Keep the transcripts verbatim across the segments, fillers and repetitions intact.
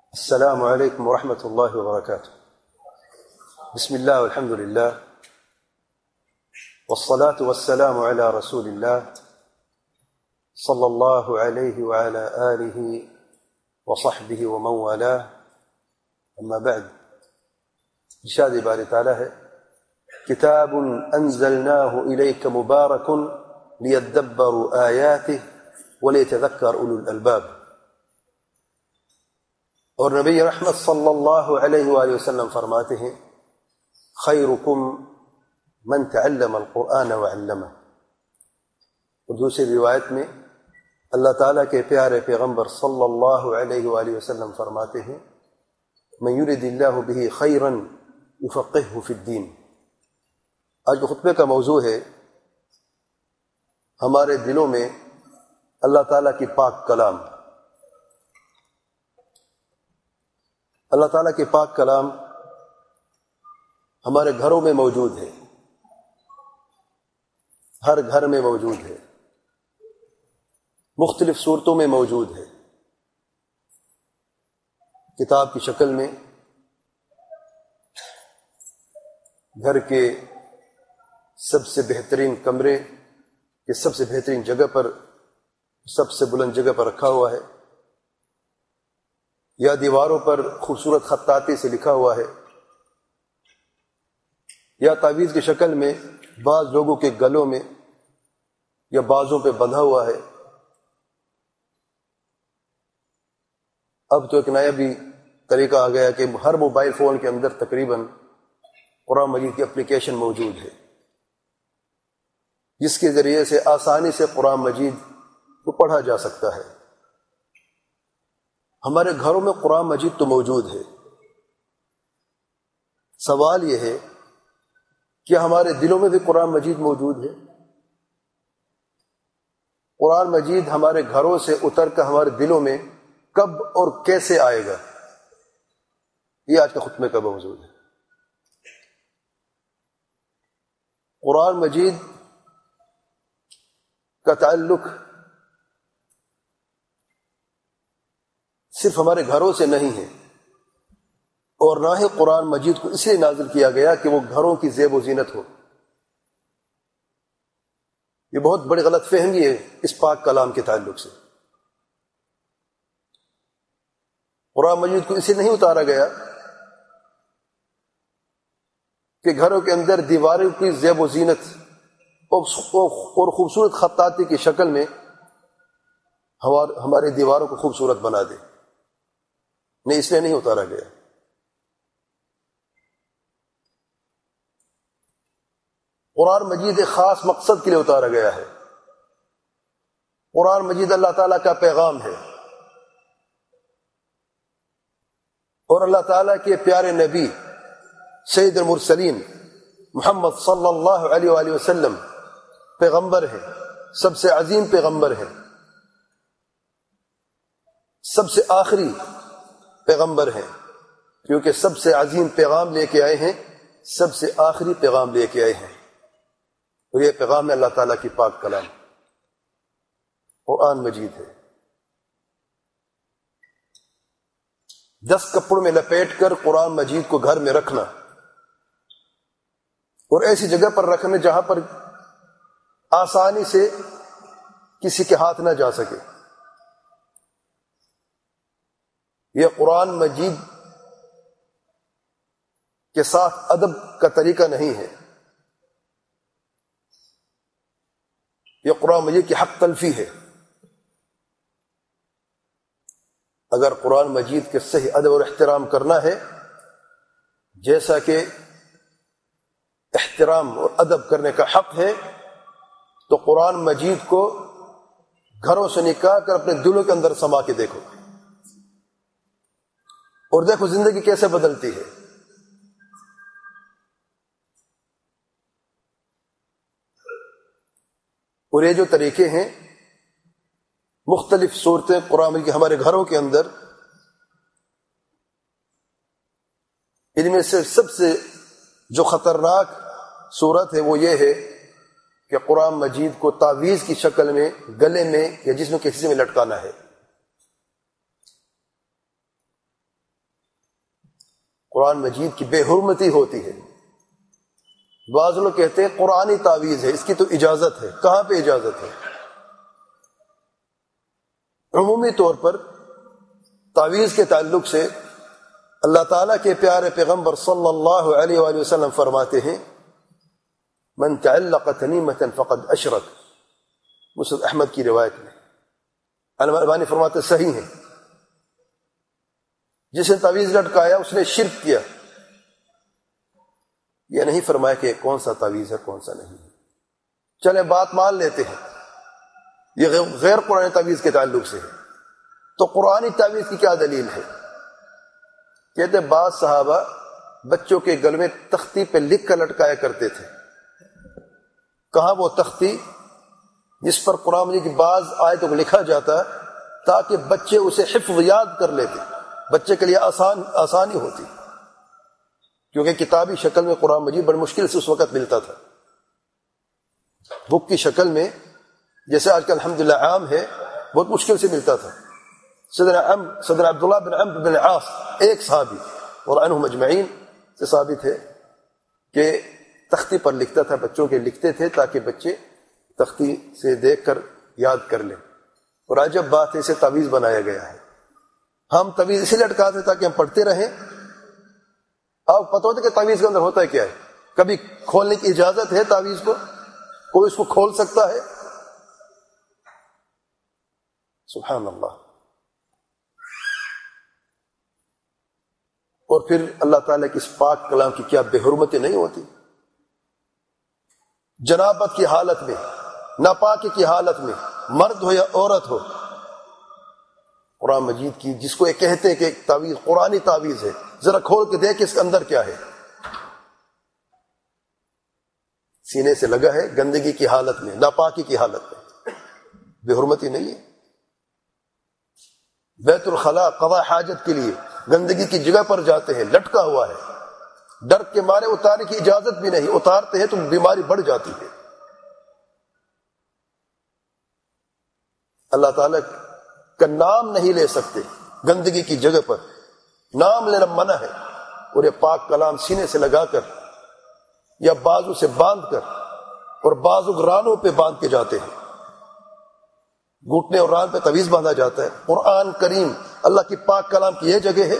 السلام عليكم ورحمة الله وبركاته. بسم الله والحمد لله والصلاة والسلام على رسول الله صلى الله عليه وعلى آله وصحبه ومن والاه. أما بعد، إرشاد باري تعالى ہے كتاب أنزلناه إليك مبارك ليدبروا آياته وليتذكر أولو الألباب. اور نبی رحمت صلی اللہ علیہ وآلہ وسلم فرماتے ہیں خیرکم من تعلم القرآن وعلمہ. اور دوسری روایت میں اللہ تعالیٰ کے پیارے پیغمبر صلی اللہ علیہ وآلہ وسلم فرماتے ہیں من یرد اللہ بہ خیرا یفقہہ فی الدین. آج کے خطبے کا موضوع ہے ہمارے دلوں میں اللہ تعالیٰ کی پاک کلام. اللہ تعالیٰ کے پاک کلام ہمارے گھروں میں موجود ہے، ہر گھر میں موجود ہے، مختلف صورتوں میں موجود ہے. کتاب کی شکل میں گھر کے سب سے بہترین کمرے کے سب سے بہترین جگہ پر، سب سے بلند جگہ پر رکھا ہوا ہے، یا دیواروں پر خوبصورت خطاطی سے لکھا ہوا ہے، یا تعویذ کی شکل میں بعض لوگوں کے گلوں میں یا بازوں پہ بندھا ہوا ہے. اب تو ایک نیا بھی طریقہ آ گیا کہ ہر موبائل فون کے اندر تقریباً قرآن مجید کی اپلیکیشن موجود ہے، جس کے ذریعے سے آسانی سے قرآن مجید کو پڑھا جا سکتا ہے. ہمارے گھروں میں قرآن مجید تو موجود ہے. سوال یہ ہے کہ ہمارے دلوں میں بھی قرآن مجید موجود ہے. قرآن مجید ہمارے گھروں سے اتر کر ہمارے دلوں میں کب اور کیسے آئے گا، یہ آج کا خطبے کا موضوع ہے. قرآن مجید کا تعلق صرف ہمارے گھروں سے نہیں ہے، اور نہ ہی قرآن مجید کو اس لیے نازل کیا گیا کہ وہ گھروں کی زیب و زینت ہو. یہ بہت بڑی غلط فہمی ہے اس پاک کلام کے تعلق سے. قرآن مجید کو اسے نہیں اتارا گیا کہ گھروں کے اندر دیواروں کی زیب و زینت اور خوبصورت خطاطی کی شکل میں ہمارے دیواروں کو خوبصورت بنا دے. نہیں، اس لیے نہیں اتارا گیا. قرآن مجید ایک خاص مقصد کے لیے اتارا گیا ہے. قرآن مجید اللہ تعالیٰ کا پیغام ہے، اور اللہ تعالیٰ کے پیارے نبی سید المرسلین محمد صلی اللہ علیہ وآلہ وسلم پیغمبر ہے، سب سے عظیم پیغمبر ہے، سب سے آخری پیغمبر ہیں، کیونکہ سب سے عظیم پیغام لے کے آئے ہیں، سب سے آخری پیغام لے کے آئے ہیں. اور یہ پیغام ہے اللہ تعالیٰ کی پاک کلام قرآن مجید ہے. دس کپڑوں میں لپیٹ کر قرآن مجید کو گھر میں رکھنا، اور ایسی جگہ پر رکھنا جہاں پر آسانی سے کسی کے ہاتھ نہ جا سکے. یہ قرآن مجید کے ساتھ ادب کا طریقہ نہیں ہے، یہ قرآن مجید کی حق تلفی ہے. اگر قرآن مجید کے صحیح ادب اور احترام کرنا ہے، جیسا کہ احترام اور ادب کرنے کا حق ہے، تو قرآن مجید کو گھروں سے نکال کر اپنے دلوں کے اندر سما کے دیکھو، اور دیکھو زندگی کیسے بدلتی ہے. اور یہ جو طریقے ہیں، مختلف صورتیں قرآن مجید کے ہمارے گھروں کے اندر، ان میں سے سب سے جو خطرناک صورت ہے وہ یہ ہے کہ قرآن مجید کو تعویذ کی شکل میں گلے میں یا جسم کے حصے میں لٹکانا ہے. قرآن مجید کی بے حرمتی ہوتی ہے. بعض لوگ کہتے ہیں قرآنی تعویذ ہے، اس کی تو اجازت ہے. کہاں پہ اجازت ہے؟ عمومی طور پر تعویذ کے تعلق سے اللہ تعالیٰ کے پیارے پیغمبر صلی اللہ علیہ وآلہ وسلم فرماتے ہیں من تعلق تنیمۃ فقد اشرک. مسند احمد کی روایت میں البانی فرماتے صحیح ہیں، جس نے تعویذ لٹکایا اس نے شرک کیا. یہ نہیں فرمایا کہ کون سا تعویذ ہے کون سا نہیں. چلے بات مان لیتے ہیں یہ غیر قرآن تعویذ کے تعلق سے ہے، تو قرآنی تعویذ کی کیا دلیل ہے؟ کہتے بعض صحابہ بچوں کے گل میں تختی پہ لکھ کر لٹکایا کرتے تھے. کہاں وہ تختی جس پر قرآن مجید کی بعض آیتوں کو لکھا جاتا تاکہ بچے اسے حفظ یاد کر لیتے، بچے کے لیے آسان آسانی ہوتی، کیونکہ کتابی شکل میں قرآن مجید بڑی مشکل سے اس وقت ملتا تھا. بک کی شکل میں جیسے آج کل الحمدللہ عام ہے، بہت مشکل سے ملتا تھا. سیدنا عم سیدنا عبداللہ بن عمرو بن العاص ایک صحابی اور عنہم اجمعین سے ثابت ہے کہ تختی پر لکھتا تھا، بچوں کے لکھتے تھے تاکہ بچے تختی سے دیکھ کر یاد کر لیں. اور عجب بات ہے، اسے تعویذ بنایا گیا ہے. ہم تعویذ اسے لٹکاتے ہیں تاکہ ہم پڑھتے رہیں. آپ پتہ ہوتا کہ تعویذ کے اندر ہوتا ہے کیا ہے؟ کبھی کھولنے کی اجازت ہے تعویذ کو؟ کوئی اس کو کھول سکتا ہے؟ سبحان اللہ. اور پھر اللہ تعالیٰ کی اس پاک کلام کی کیا بے حرمتی نہیں ہوتی؟ جنابت کی حالت میں، ناپاکی کی حالت میں، مرد ہو یا عورت ہو، قرآن مجید کی جس کو یہ کہتے ہیں کہ ایک تعویذ قرآنی تعویذ ہے، ذرا کھول کے دیکھ اس کے اندر کیا ہے. سینے سے لگا ہے گندگی کی حالت میں، ناپاکی کی حالت میں، بے حرمتی نہیں ہے. بیت الخلاء قضاء حاجت کے لیے گندگی کی جگہ پر جاتے ہیں، لٹکا ہوا ہے، ڈر کے مارے اتارنے کی اجازت بھی نہیں، اتارتے ہیں تو بیماری بڑھ جاتی ہے. اللہ تعالیٰ کا نام نہیں لے سکتے گندگی کی جگہ پر، نام لینا منع ہے. اور یہ پاک کلام سینے سے لگا کر یا بازو سے باندھ کر، اور بازو رانوں پہ باندھ کے جاتے ہیں، گھٹنے اور ران پہ تعویذ باندھا جاتا ہے. قرآن کریم اللہ کی پاک کلام کی یہ جگہ ہے.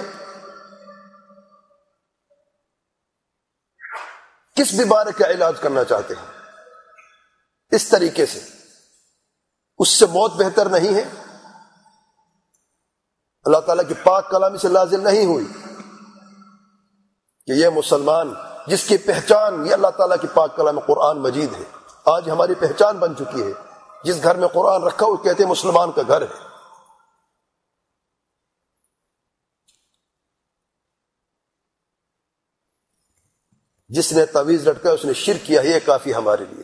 کس بیماری کا علاج کرنا چاہتے ہیں اس طریقے سے؟ اس سے موت بہتر نہیں ہے؟ اللہ تعالیٰ کی پاک کلامی سے نازل نہیں ہوئی کہ یہ مسلمان جس کی پہچان یہ اللہ تعالیٰ کی پاک کلام قرآن مجید ہے. آج ہماری پہچان بن چکی ہے، جس گھر میں قرآن رکھا وہ کہتے ہیں مسلمان کا گھر ہے. جس نے تعویذ لٹکا اس نے شرک کیا، یہ کافی ہمارے لیے.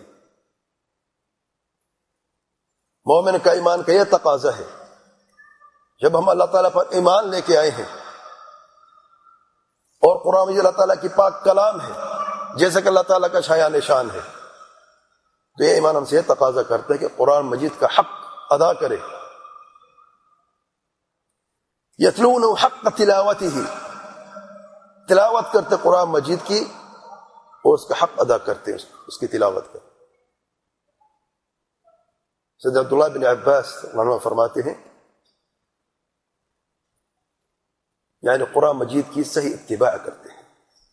مومن کا ایمان کا یہ تقاضا ہے، جب ہم اللہ تعالیٰ پر ایمان لے کے آئے ہیں اور قرآن مجید اللہ تعالیٰ کی پاک کلام ہے جیسا کہ اللہ تعالیٰ کا شایان نشان ہے، تو یہ ایمان ہم سے یہ تقاضا کرتا ہے کہ قرآن مجید کا حق ادا کرے. یتلون حق تلاوتہ، تلاوت کرتے قرآن مجید کی اور اس کا حق ادا کرتے ہیں، اس کی تلاوت کرتے. سیدنا عبداللہ بن عباس عنہ فرماتے ہیں یعنی قرآن مجید کی صحیح اتباع کرتے ہیں.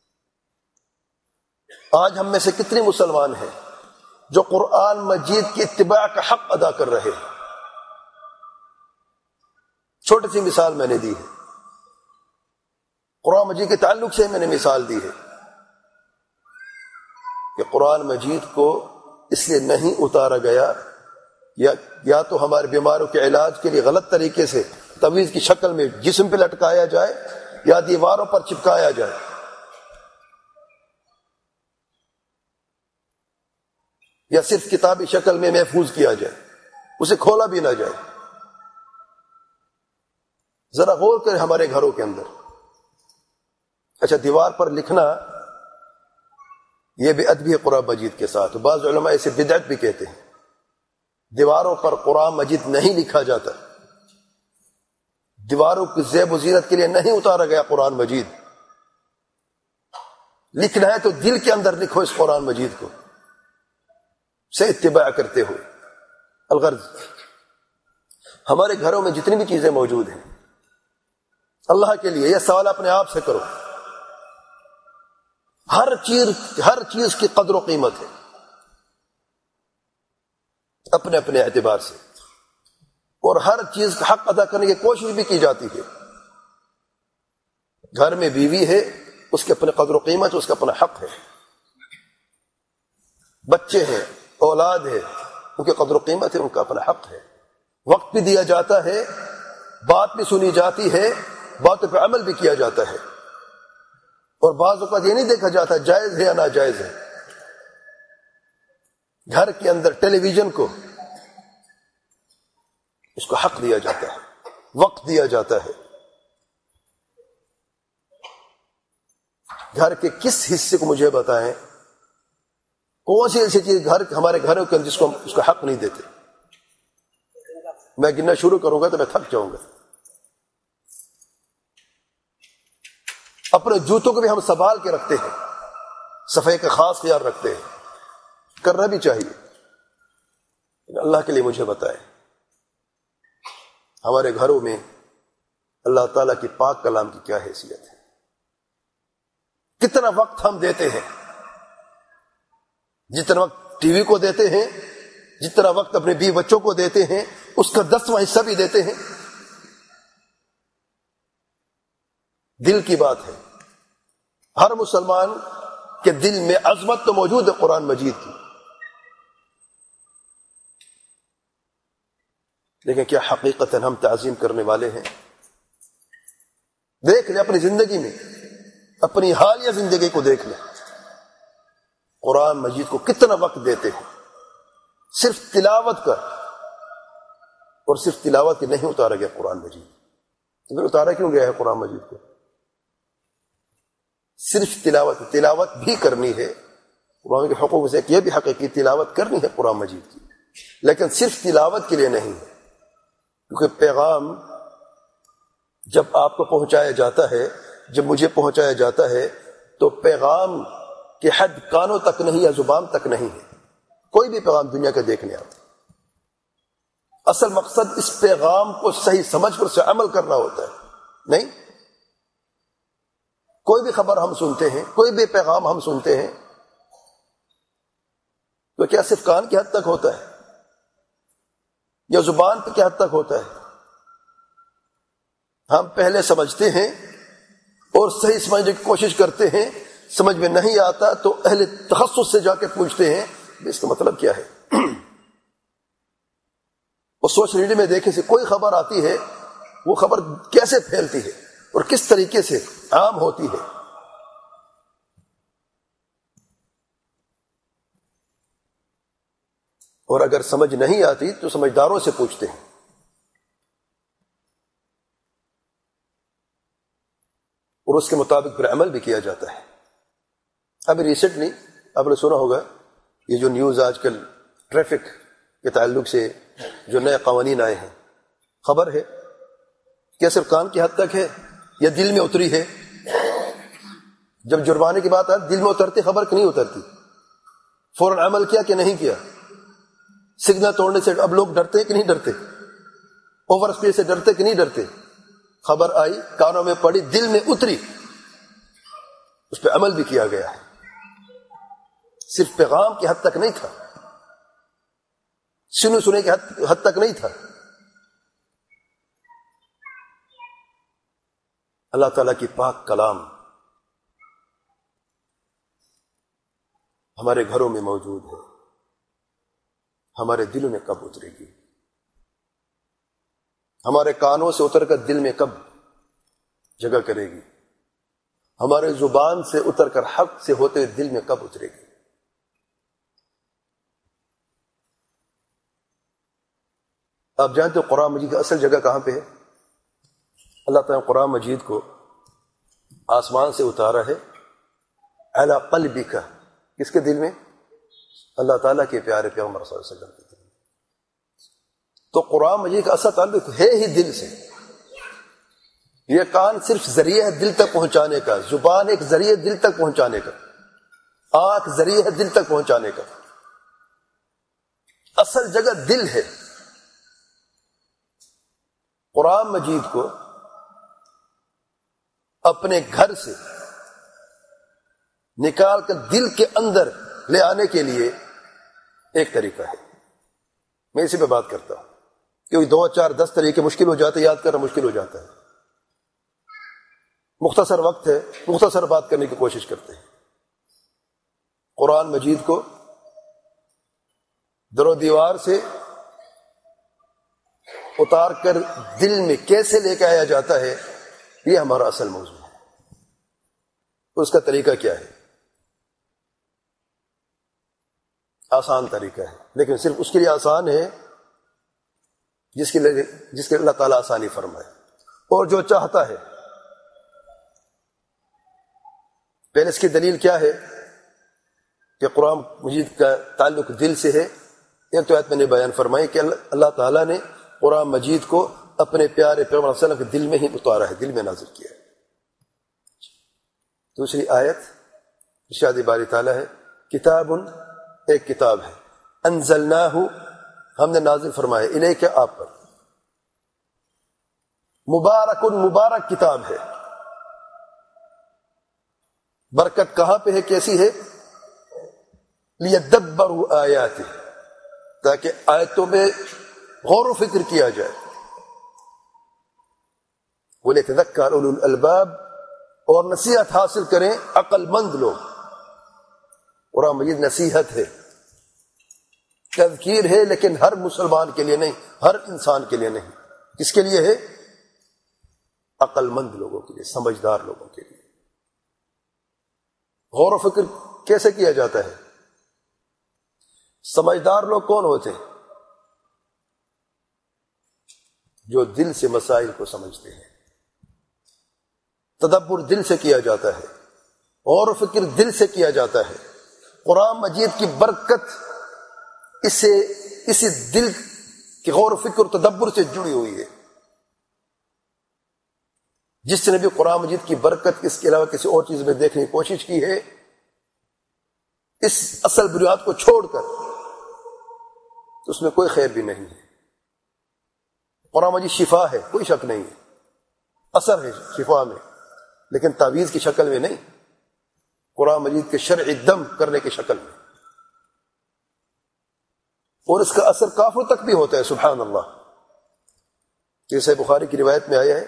آج ہم میں سے کتنے مسلمان ہیں جو قرآن مجید کی اتباع کا حق ادا کر رہے ہیں؟ چھوٹی سی مثال میں نے دی ہے، قرآن مجید کے تعلق سے میں نے مثال دی ہے کہ قرآن مجید کو اس لیے نہیں اتارا گیا یا یا تو ہمارے بیماروں کے علاج کے لیے غلط طریقے سے تعویذ کی شکل میں جسم پہ لٹکایا جائے یا دیواروں پر چپکایا جائے، یا صرف کتابی شکل میں محفوظ کیا جائے، اسے کھولا بھی نہ جائے. ذرا غور کریں ہمارے گھروں کے اندر. اچھا دیوار پر لکھنا یہ بھی ادبی ہے قرآن مجید کے ساتھ. بعض علماء اسے بدعت بھی کہتے ہیں. دیواروں پر قرآن مجید نہیں لکھا جاتا، دیواروں کی زیب و زینت کے لیے نہیں اتارا گیا قرآن مجید. لکھنا ہے تو دل کے اندر لکھو اس قرآن مجید کو سے اتباع کرتے ہوئے. الغرض ہمارے گھروں میں جتنی بھی چیزیں موجود ہیں اللہ کے لیے، یہ سوال اپنے آپ سے کرو. ہر چیز ہر چیز کی قدر و قیمت ہے اپنے اپنے اعتبار سے، اور ہر چیز کا حق ادا کرنے کی کوشش بھی کی جاتی ہے. گھر میں بیوی ہے، اس کے اپنے قدر و قیمت، اس کا اپنا حق ہے. بچے ہیں، اولاد ہے، ان کی قدر و قیمت ہے، ان کا اپنا حق ہے. وقت بھی دیا جاتا ہے، بات بھی سنی جاتی ہے، باتوں پہ عمل بھی کیا جاتا ہے. اور بعض اوقات یہ نہیں دیکھا جاتا جائز ہے یا ناجائز ہے. گھر کے اندر ٹیلی ویژن کو اس کو حق دیا جاتا ہے، وقت دیا جاتا ہے. گھر کے کس حصے کو مجھے بتائیں، کون سی ایسی چیز گھر ہمارے گھروں کے اندر جس کو ہم اس کا حق نہیں دیتے؟ میں گننا شروع کروں گا تو میں تھک جاؤں گا. اپنے جوتوں کو بھی ہم سنبھال کے رکھتے ہیں، صفائی کا خاص خیال رکھتے ہیں، کرنا بھی چاہیے. اللہ کے لیے مجھے بتائیں ہمارے گھروں میں اللہ تعالیٰ کی پاک کلام کی کیا حیثیت ہے؟ کتنا وقت ہم دیتے ہیں؟ جتنا وقت ٹی وی کو دیتے ہیں، جتنا وقت اپنے بیوی بچوں کو دیتے ہیں، اس کا دسواں حصہ بھی دیتے ہیں. دل کی بات ہے. ہر مسلمان کے دل میں عظمت تو موجود ہے قرآن مجید کی، لیکن کیا حقیقتاً ہم تعظیم کرنے والے ہیں؟ دیکھ لیں اپنی زندگی میں، اپنی حالیہ زندگی کو دیکھ لیں. قرآن مجید کو کتنا وقت دیتے ہیں؟ صرف تلاوت کا، اور صرف تلاوت کی نہیں اتارا گیا قرآن مجید. تو پھر اتارا کیوں گیا ہے قرآن مجید کو؟ صرف تلاوت تلاوت بھی کرنی ہے. قرآن کے حقوق سے یہ بھی حق ہے کہ تلاوت کرنی ہے قرآن مجید کی، لیکن صرف تلاوت کے لیے نہیں ہے. کیونکہ پیغام جب آپ کو پہنچایا جاتا ہے، جب مجھے پہنچایا جاتا ہے، تو پیغام کی حد کانوں تک نہیں یا زبان تک نہیں ہے. کوئی بھی پیغام دنیا کا دیکھنے آتا، اصل مقصد اس پیغام کو صحیح سمجھ کر اسے عمل کرنا ہوتا ہے. نہیں، کوئی بھی خبر ہم سنتے ہیں، کوئی بھی پیغام ہم سنتے ہیں، تو کیا صرف کان کی حد تک ہوتا ہے یا زبان پہ کیا حد تک ہوتا ہے؟ ہم پہلے سمجھتے ہیں اور صحیح سمجھنے کی کوشش کرتے ہیں، سمجھ میں نہیں آتا تو اہل تخصص سے جا کے پوچھتے ہیں اس کا مطلب کیا ہے. اور سوشل میڈیا میں دیکھے سے کوئی خبر آتی ہے، وہ خبر کیسے پھیلتی ہے اور کس طریقے سے عام ہوتی ہے. اور اگر سمجھ نہیں آتی تو سمجھداروں سے پوچھتے ہیں. اور اس کے مطابق پھر عمل بھی کیا جاتا ہے. ابھی ریسنٹلی آپ نے سنا ہوگا یہ جو نیوز آج کل ٹریفک کے تعلق سے جو نئے قوانین آئے ہیں، خبر ہے کیا صرف کان کی حد تک ہے یا دل میں اتری ہے؟ جب جرمانے کی بات آتی دل میں اترتی خبر کہ نہیں اترتی؟ فوراً عمل کیا کہ نہیں کیا؟ سگنل توڑنے سے اب لوگ ڈرتے ہیں کہ نہیں ڈرتے؟ اوور اسپیڈ سے ڈرتے کہ نہیں ڈرتے؟ خبر آئی، کانوں میں پڑی، دل میں اتری، اس پہ عمل بھی کیا گیا ہے. صرف پیغام کی حد تک نہیں تھا، سنو سنے کی حد, حد تک نہیں تھا. اللہ تعالیٰ کی پاک کلام ہمارے گھروں میں موجود ہے، ہمارے دلوں میں کب اترے گی؟ ہمارے کانوں سے اتر کر دل میں کب جگہ کرے گی؟ ہمارے زبان سے اتر کر حق سے ہوتے دل میں کب اترے گی؟ آپ جانتے ہو قرآن مجید کی اصل جگہ کہاں پہ ہے؟ اللہ تعالیٰ نے قرآن مجید کو آسمان سے اتارا ہے علی قلبک، کس کے دل میں؟ اللہ تعالیٰ کے پیارے پیغمبر صلی اللہ علیہ وسلم کے دل میں. تو قرآن مجید کا اصل تعلق ہے ہی دل سے. یہ کان صرف ذریعہ ہے دل تک پہنچانے کا، زبان ایک ذریعہ دل تک پہنچانے کا. آنکھ ذریعہ ہے دل تک پہنچانے کا، اصل جگہ دل ہے۔ قرآن مجید کو اپنے گھر سے نکال کر دل کے اندر لے آنے کے لیے ایک طریقہ ہے، میں اسی پہ بات کرتا ہوں، کیونکہ دو چار دس طریقے مشکل ہو جاتے ہیں، یاد کرنا مشکل ہو جاتا ہے۔ مختصر وقت ہے، مختصر بات کرنے کی کوشش کرتے ہیں۔ قرآن مجید کو در و دیوار سے اتار کر دل میں کیسے لے کے آیا جاتا ہے، یہ ہمارا اصل موضوع ہے۔ اس کا طریقہ کیا ہے؟ آسان طریقہ ہے، لیکن صرف اس کے لیے آسان ہے جس کے لیے جس کے اللہ تعالیٰ آسانی فرمائے، اور جو چاہتا ہے۔ پہلے اس کی دلیل کیا ہے کہ قرآن مجید کا تعلق دل سے ہے؟ ایک تو آیت میں نے بیان فرمائی کہ اللہ تعالیٰ نے قرآن مجید کو اپنے پیارے پیغمبر صلی اللہ علیہ وسلم کے دل میں ہی اتارا ہے، دل میں نازل کیا ہے۔ دوسری آیت ارشاد باری تعالیٰ ہے، کتاب، ایک کتاب ہے، انزلناہ، ہم نے نازل فرمایا، الیک، آپ پر، مبارک، مبارک کتاب ہے۔ برکت کہاں پہ ہے، کیسی ہے؟ لیدبروا آیاتہ، تاکہ آیتوں میں غور و فکر کیا جائے۔ وَلِيَتَذَكَّرَ أُولُو الْأَلْبَابِ، اور نصیحت حاصل کریں عقل مند لوگ۔ قرآن مجید نصیحت ہے، تذکیر ہے، لیکن ہر مسلمان کے لیے نہیں، ہر انسان کے لیے نہیں۔ کس کے لیے ہے؟ عقل مند لوگوں کے لیے، سمجھدار لوگوں کے لیے۔ غور و فکر کیسے کیا جاتا ہے؟ سمجھدار لوگ کون ہوتے ہیں؟ جو دل سے مسائل کو سمجھتے ہیں۔ تدبر دل سے کیا جاتا ہے، غور و فکر دل سے کیا جاتا ہے۔ قرآن مجید کی برکت اسے اسی دل کے غور و فکر تدبر سے جڑی ہوئی ہے۔ جس نے بھی قرآن مجید کی برکت اس کے علاوہ کسی اور چیز میں دیکھنے کی کوشش کی ہے، اس اصل بنیاد کو چھوڑ کر، تو اس میں کوئی خیر بھی نہیں ہے۔ قرآن مجید شفا ہے، کوئی شک نہیں ہے، اثر ہے شفا میں، لیکن تعویذ کی شکل میں نہیں، قرآن مجید کے شرع دم کرنے کی شکل میں، اور اس کا اثر کافروں تک بھی ہوتا ہے۔ سبحان اللہ، جیسے بخاری کی روایت میں آیا ہے،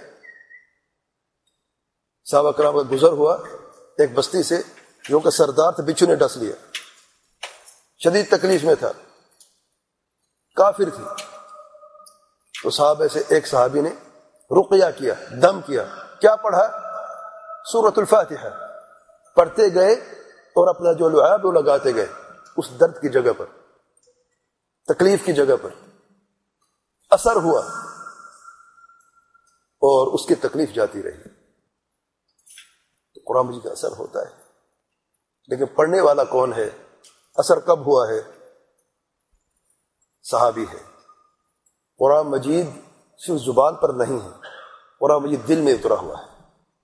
صحابہ کرام کا گزر ہوا ایک بستی سے، جو کہ سردار تھے، بچھو نے ڈس لیا، شدید تکلیف میں تھا، کافر تھی۔ تو صحابہ سے ایک صحابی نے رقیہ کیا، دم کیا، کیا پڑھا؟ سورۃ الفاتحہ پڑھتے گئے، اور اپنا جو لعاب وہ لگاتے گئے اس درد کی جگہ پر، تکلیف کی جگہ پر۔ اثر ہوا اور اس کی تکلیف جاتی رہی۔ تو قرآن مجید کا اثر ہوتا ہے، لیکن پڑھنے والا کون ہے؟ اثر کب ہوا ہے؟ صحابی ہے۔ قرآن مجید صرف زبان پر نہیں ہے، قرآن مجید دل میں اترا ہوا ہے۔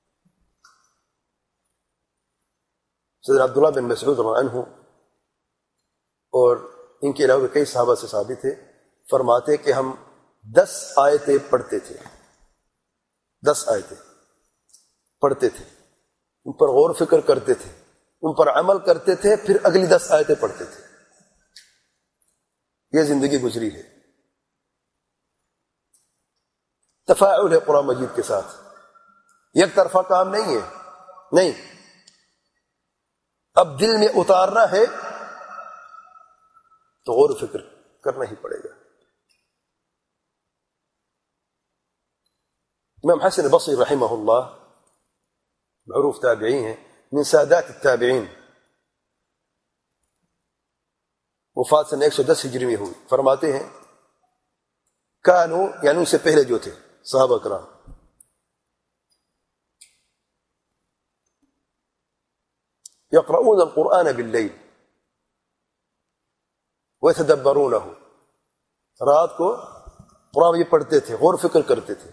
سیدنا عبداللہ بن مسعود رضی اللہ عنہ اور ان کے علاوہ کئی صحابہ سے ثابت ہے، فرماتے کہ ہم دس آیتیں پڑھتے تھے، دس آیتیں پڑھتے تھے، ان پر غور و فکر کرتے تھے، ان پر عمل کرتے تھے، پھر اگلی دس آیتیں پڑھتے تھے۔ یہ زندگی گزری ہے۔ تفاعل ہے قرآن مجید کے ساتھ، یک طرفہ کام نہیں ہے، نہیں، اب دل میں اتارنا ہے تو غور و فکر کرنا ہی پڑے گا۔ امام حسن بصری رحمہ اللہ معروف تابعی ہیں، من سادات التابعین، وفات سن ایک سو دس ہجری میں ہوئی۔ فرماتے ہیں کانو، یعنی ان سے پہلے جو تھے صحابہ کرام، یقرؤون القرآن باللیل ویتدبرونہ، رات کو قرآن یہ پڑھتے تھے، غور فکر کرتے تھے،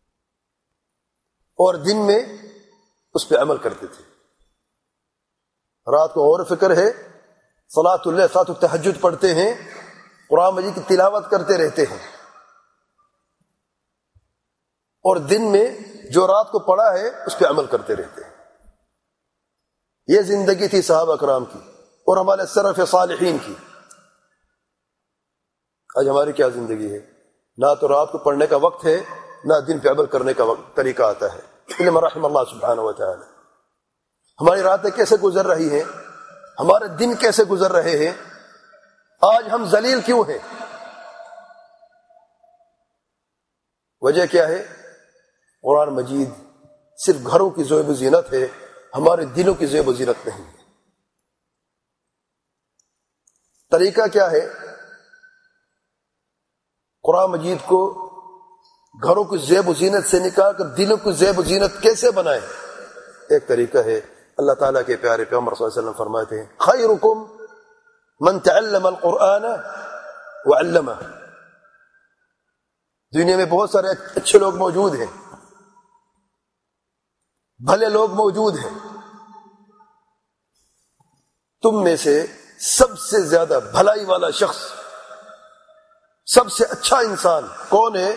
اور دن میں اس پہ عمل کرتے تھے۔ رات کو اور فکر ہے، صلاۃ اللیل صلاۃ التہجد پڑھتے ہیں، قرآن مجید کی تلاوت کرتے رہتے ہیں، اور دن میں جو رات کو پڑھا ہے اس پہ عمل کرتے رہتے ہیں۔ یہ زندگی تھی صحابہ کرام کی اور ہمارے سلف صالحین کی۔ آج ہماری کیا زندگی ہے؟ نہ تو رات کو پڑھنے کا وقت ہے، نہ دن پہ عمل کرنے کا وقت طریقہ آتا ہے۔ علم رحم اللہ سبحانہ و تعالی۔ ہماری راتیں کیسے گزر رہی ہیں، ہمارے دن کیسے گزر رہے ہیں، آج ہم ذلیل کیوں ہیں؟ وجہ کیا ہے؟ قرآن مجید صرف گھروں کی زیب و زینت ہے، ہمارے دلوں کی زیب و زینت نہیں ہے۔ طریقہ کیا ہے؟ قرآن مجید کو گھروں کی زیب و زینت سے نکال کر دلوں کی زیب و زینت کیسے بنائیں؟ ایک طریقہ ہے، اللہ تعالیٰ کے پیارے پیغمبر صلی اللہ علیہ وسلم فرماتے ہیں خیرکم من تعلم القرآن وعلمہ۔ دنیا میں بہت سارے اچھے لوگ موجود ہیں، بھلے لوگ موجود ہیں، تم میں سے سب سے زیادہ بھلائی والا شخص، سب سے اچھا انسان کون ہے؟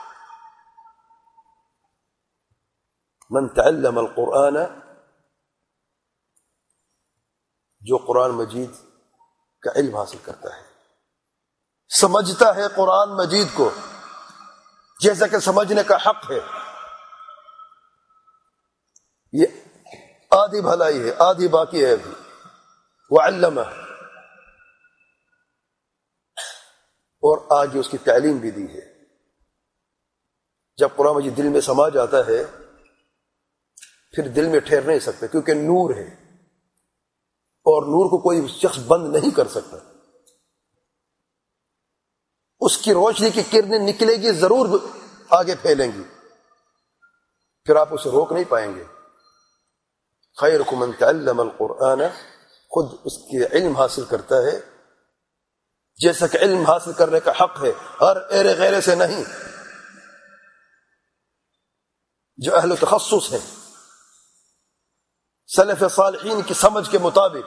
من تعلم القرآن، جو قرآن مجید کا علم حاصل کرتا ہے، سمجھتا ہے قرآن مجید کو جیسا کہ سمجھنے کا حق ہے۔ یہ آدھی بھلائی ہے، آدھی باقی ہے ابھی۔ وعلمہ، اور آگے اس کی تعلیم بھی دی ہے۔ جب قرآن مجید دل میں سما جاتا ہے پھر دل میں ٹھہر نہیں سکتا، کیونکہ نور ہے اور نور کو کوئی شخص بند نہیں کر سکتا۔ اس کی روشنی کی کرنیں نکلے گی، ضرور آگے پھیلیں گی، پھر آپ اسے روک نہیں پائیں گے۔ خیرکم من تعلم القرآن، خود اس کے علم حاصل کرتا ہے جیسا کہ علم حاصل کرنے کا حق ہے، ہر ایرے غیرے سے نہیں۔ جو اہل تخصص ہیں، سلف صالحین کی سمجھ کے مطابق،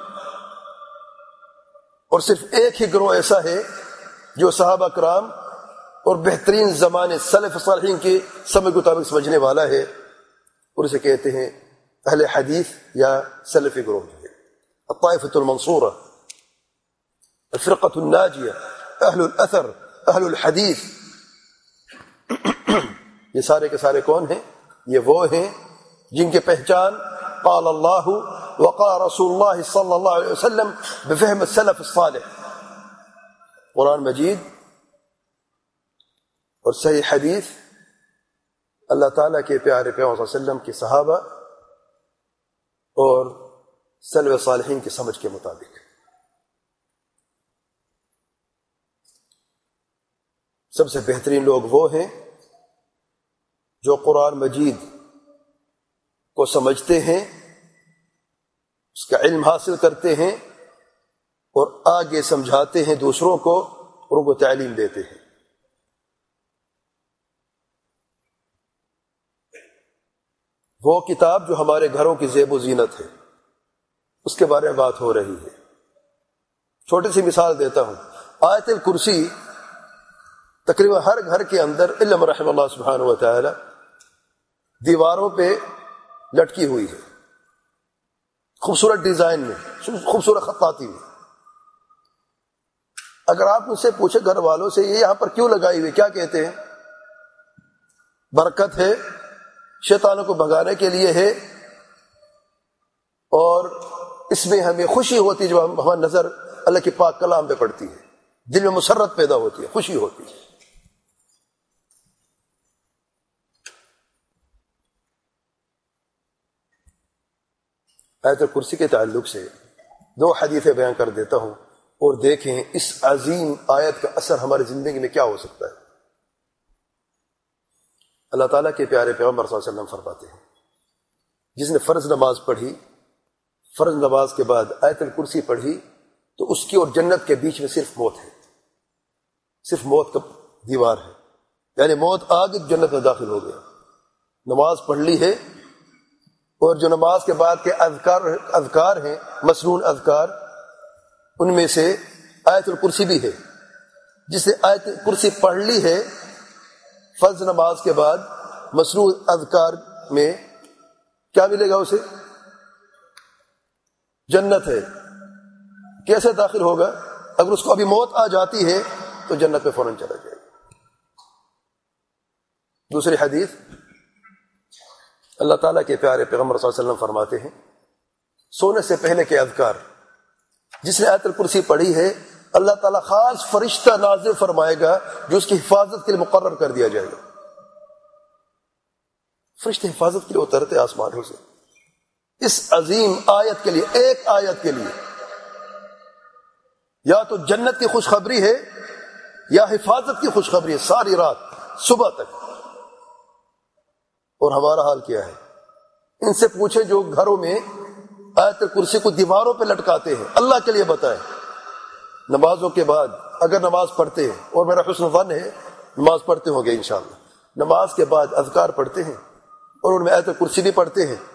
اور صرف ایک ہی گروہ ایسا ہے جو صحابہ کرام اور بہترین زمانے سلف صالحین کی سمجھ کے مطابق سمجھنے والا ہے، اور اسے کہتے ہیں اہل حدیث یا سلفی گروہ، جو ہے الطائفۃ المنصورہ، الفرقۃ الناجیہ، اہل الاثر، اہل الحدیث۔ یہ سارے کے سارے کون ہیں؟ یہ وہ ہیں جن کی پہچان قال اللہ وقال رسول اللہ صلی اللہ علیہ وسلم بفہم السلف الصالح، قرآن مجید اور صحیح حدیث اللہ تعالیٰ کے پیارے پیغمبر صلی اللہ علیہ وسلم کے صحابہ اور سلف صالحین کی سمجھ کے مطابق۔ سب سے بہترین لوگ وہ ہیں جو قرآن مجید کو سمجھتے ہیں، اس کا علم حاصل کرتے ہیں اور آگے سمجھاتے ہیں دوسروں کو اور ان کو تعلیم دیتے ہیں۔ وہ کتاب جو ہمارے گھروں کی زیب و زینت ہے، اس کے بارے میں بات ہو رہی ہے۔ چھوٹی سی مثال دیتا ہوں، آیت الکرسی تقریباً ہر گھر کے اندر علم رحم اللہ سبحانہ و تعالی دیواروں پہ لٹکی ہوئی ہے، خوبصورت ڈیزائن میں، خوبصورت خطاطی میں۔ اگر آپ مجھ سے پوچھیں گھر والوں سے یہ یہاں پر کیوں لگائی ہوئی، کیا کہتے ہیں؟ برکت ہے، شیطانوں کو بھگانے کے لیے ہے، اور اس میں ہمیں خوشی ہوتی ہے جب ہماری نظر اللہ کے پاک کلام پہ پڑتی ہے، دل میں مسرت پیدا ہوتی ہے، خوشی ہوتی ہے۔ آیت الکرسی کے تعلق سے دو حدیثیں بیان کر دیتا ہوں، اور دیکھیں اس عظیم آیت کا اثر ہماری زندگی میں کیا ہو سکتا ہے۔ اللہ تعالیٰ کے پیارے پیغمبر صلی اللہ علیہ وسلم فرماتے ہیں جس نے فرض نماز پڑھی، فرض نماز کے بعد آیت الکرسی پڑھی، تو اس کی اور جنت کے بیچ میں صرف موت ہے، صرف موت کا دیوار ہے، یعنی موت آگے جنت میں داخل ہو گیا۔ نماز پڑھ لی ہے اور جو نماز کے بعد کے اذکار اذکار ہیں مسنون اذکار، ان میں سے آیت الکرسی بھی ہے. جس نے آیت کرسی پڑھ لی ہے فرض نماز کے بعد مسنون اذکار میں، کیا ملے گا اسے؟ جنت ہے. کیسے داخل ہوگا؟ اگر اس کو ابھی موت آ جاتی ہے تو جنت میں فوراً چلا جائے گا. دوسری حدیث اللہ تعالیٰ کے پیارے پیغمبر صلی اللہ علیہ وسلم فرماتے ہیں سونے سے پہلے کے اذکار، جس نے آیت الکرسی پڑھی ہے اللہ تعالیٰ خاص فرشتہ نازل فرمائے گا جو اس کی حفاظت کے لیے مقرر کر دیا جائے گا. فرشتے حفاظت کے لیے اترتے آسمانوں سے اس عظیم آیت کے لیے، ایک آیت کے لیے. یا تو جنت کی خوشخبری ہے یا حفاظت کی خوشخبری ہے ساری رات صبح تک. اور ہمارا حال کیا ہے؟ ان سے پوچھیں جو گھروں میں آیت الکرسی کو دیواروں پہ لٹکاتے ہیں. اللہ کے لیے بتائیں، نمازوں کے بعد اگر نماز پڑھتے ہیں، اور میرا حسن ظن ہے نماز پڑھتے ہوں گے انشاءاللہ، نماز کے بعد اذکار پڑھتے ہیں اور ان میں آیت الکرسی بھی پڑھتے ہیں،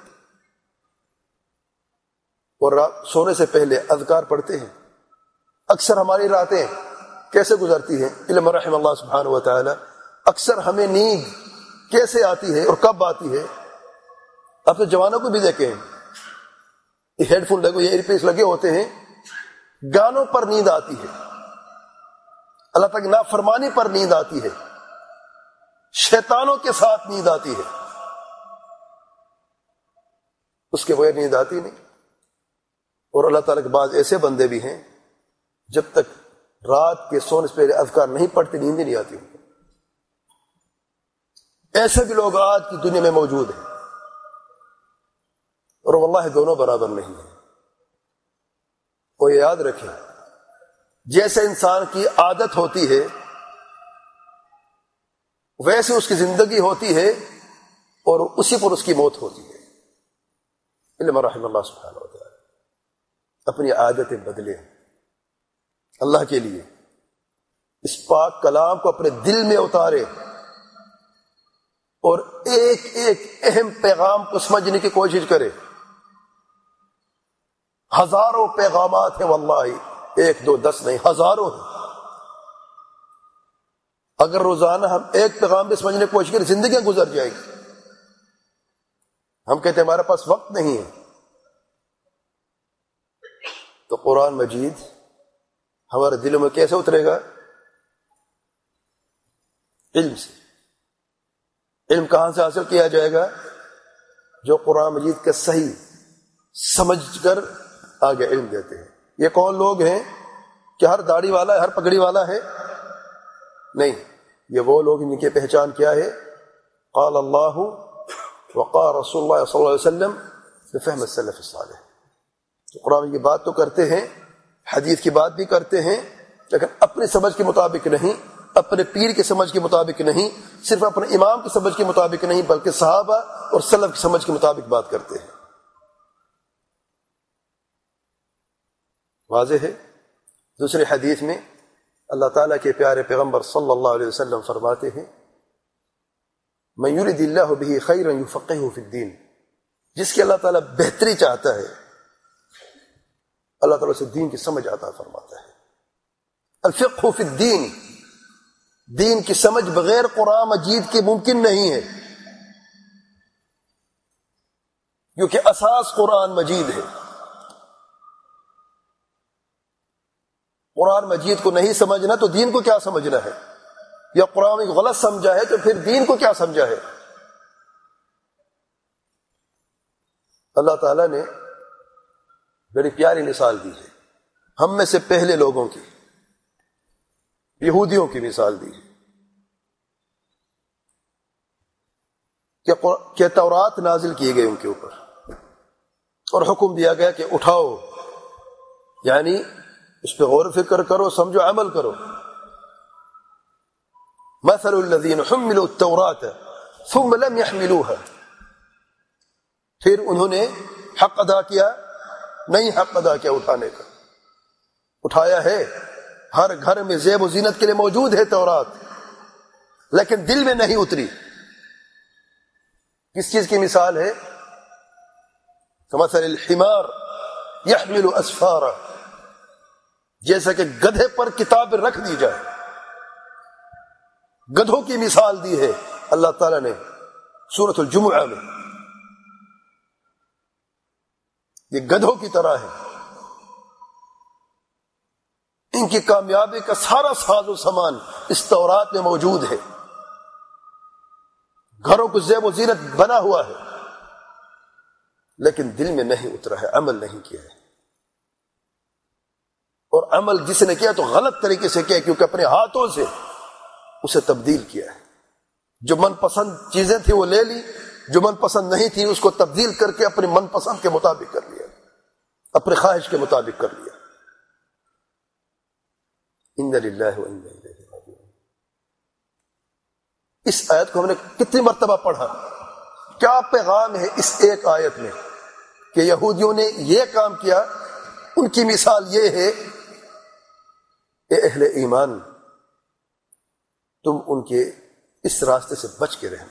اور سونے سے پہلے اذکار پڑھتے ہیں. اکثر ہماری راتیں کیسے گزرتی ہیں؟ علم رحم اللہ سبحانہ و تعالی. اکثر ہمیں نیند کیسے آتی ہے اور کب آتی ہے؟ اپنے جوانوں کو بھی دیکھیں، یہ ہیڈ فون لگے، یہ ایئر پیس لگے ہوتے ہیں، گانوں پر نیند آتی ہے، اللہ تعالیٰ کی نافرمانی پر نیند آتی ہے، شیطانوں کے ساتھ نیند آتی ہے، اس کے بغیر نیند آتی نہیں. اور اللہ تعالیٰ کے بعض ایسے بندے بھی ہیں جب تک رات کے سونے سے پہلے اذکار نہیں پڑھتے نیند ہی نہیں آتی. ایسے بھی لوگ آج کی دنیا میں موجود ہیں، اور واللہ دونوں برابر نہیں ہیں. وہ یاد رکھیں جیسے انسان کی عادت ہوتی ہے ویسے اس کی زندگی ہوتی ہے اور اسی پر اس کی موت ہوتی ہے. علم رحم اللہ سبحانہ و تعالی. اپنی عادتیں بدلیں اللہ کے لیے، اس پاک کلام کو اپنے دل میں اتارے اور ایک ایک اہم پیغام کو سمجھنے کی کوشش کرے. ہزاروں پیغامات ہیں واللہ، ایک دو دس نہیں، ہزاروں ہیں. اگر روزانہ ہم ایک پیغام بھی سمجھنے کی کوشش کریں زندگیاں گزر جائے گی. ہم کہتے ہیں ہمارے پاس وقت نہیں ہے، تو قرآن مجید ہمارے دلوں میں کیسے اترے گا؟ علم سے. علم کہاں سے حاصل کیا جائے گا؟ جو قرآن مجید کا صحیح سمجھ کر آگے علم دیتے ہیں. یہ کون لوگ ہیں کہ ہر داڑھی والا ہے، ہر پگڑی والا ہے؟ نہیں، یہ وہ لوگ جن کی پہچان کیا ہے؟ قال اللہ وقال رسول اللہ صلی اللہ علیہ وسلم بفہم السلف الصالح. تو قرآن کی بات تو کرتے ہیں، حدیث کی بات بھی کرتے ہیں، لیکن اپنی سمجھ کے مطابق نہیں، اپنے پیر کی سمجھ کے مطابق نہیں، صرف اپنے امام کی سمجھ کے مطابق نہیں، بلکہ صحابہ اور سلف کی سمجھ کے مطابق بات کرتے ہیں. واضح ہے. دوسری حدیث میں اللہ تعالیٰ کے پیارے پیغمبر صلی اللہ علیہ وسلم فرماتے ہیں من یرد اللہ بہ خیرا یفقہہ فی الدین. جس کی اللہ تعالیٰ بہتری چاہتا ہے اللہ تعالیٰ سے دین کی سمجھ عطا فرماتا ہے. الفقہ فی الدین، دین کی سمجھ بغیر قرآن مجید کے ممکن نہیں ہے، کیونکہ اساس قرآن مجید ہے. قرآن مجید کو نہیں سمجھنا تو دین کو کیا سمجھنا ہے؟ یا قرآن کو غلط سمجھا ہے تو پھر دین کو کیا سمجھا ہے؟ اللہ تعالیٰ نے بڑی پیاری مثال دی ہے ہم میں سے پہلے لوگوں کی، یہودیوں کی مثال دی ہے کہ تورات نازل کیے گئے ان کے اوپر اور حکم دیا گیا کہ اٹھاؤ، یعنی اس پہ غور و فکر کرو، سمجھو، عمل کرو. مثل الذین حملوا التوراۃ ثم لم يحملوها. پھر انہوں نے حق ادا کیا، نہیں حق ادا کیا اٹھانے کا. اٹھایا ہے، ہر گھر میں زیب و زینت کے لیے موجود ہے تورات، لیکن دل میں نہیں اتری. کس چیز کی مثال ہے؟ کمثل الحمار یحمل اسفارا، جیسا کہ گدھے پر کتاب رکھ دی جائے. گدھوں کی مثال دی ہے اللہ تعالیٰ نے سورۃ الجمعہ میں. یہ گدھوں کی طرح ہے، ان کی کامیابی کا سارا ساز و سامان اس تورات میں موجود ہے. گھروں کو زیب و زینت بنا ہوا ہے، لیکن دل میں نہیں اترا ہے، عمل نہیں کیا ہے. اور عمل جس نے کیا تو غلط طریقے سے کیا، کیونکہ اپنے ہاتھوں سے اسے تبدیل کیا ہے. جو من پسند چیزیں تھیں وہ لے لی، جو من پسند نہیں تھی اس کو تبدیل کر کے اپنے من پسند کے مطابق کر لیا، اپنے خواہش کے مطابق کر لیا. ان للہ و انا الیہ راجعون. اس آیت کو ہم نے کتنی مرتبہ پڑھا. کیا پیغام ہے اس ایک آیت میں کہ یہودیوں نے یہ کام کیا. ان کی مثال یہ ہے، اے اہل ایمان تم ان کے اس راستے سے بچ کے رہنا.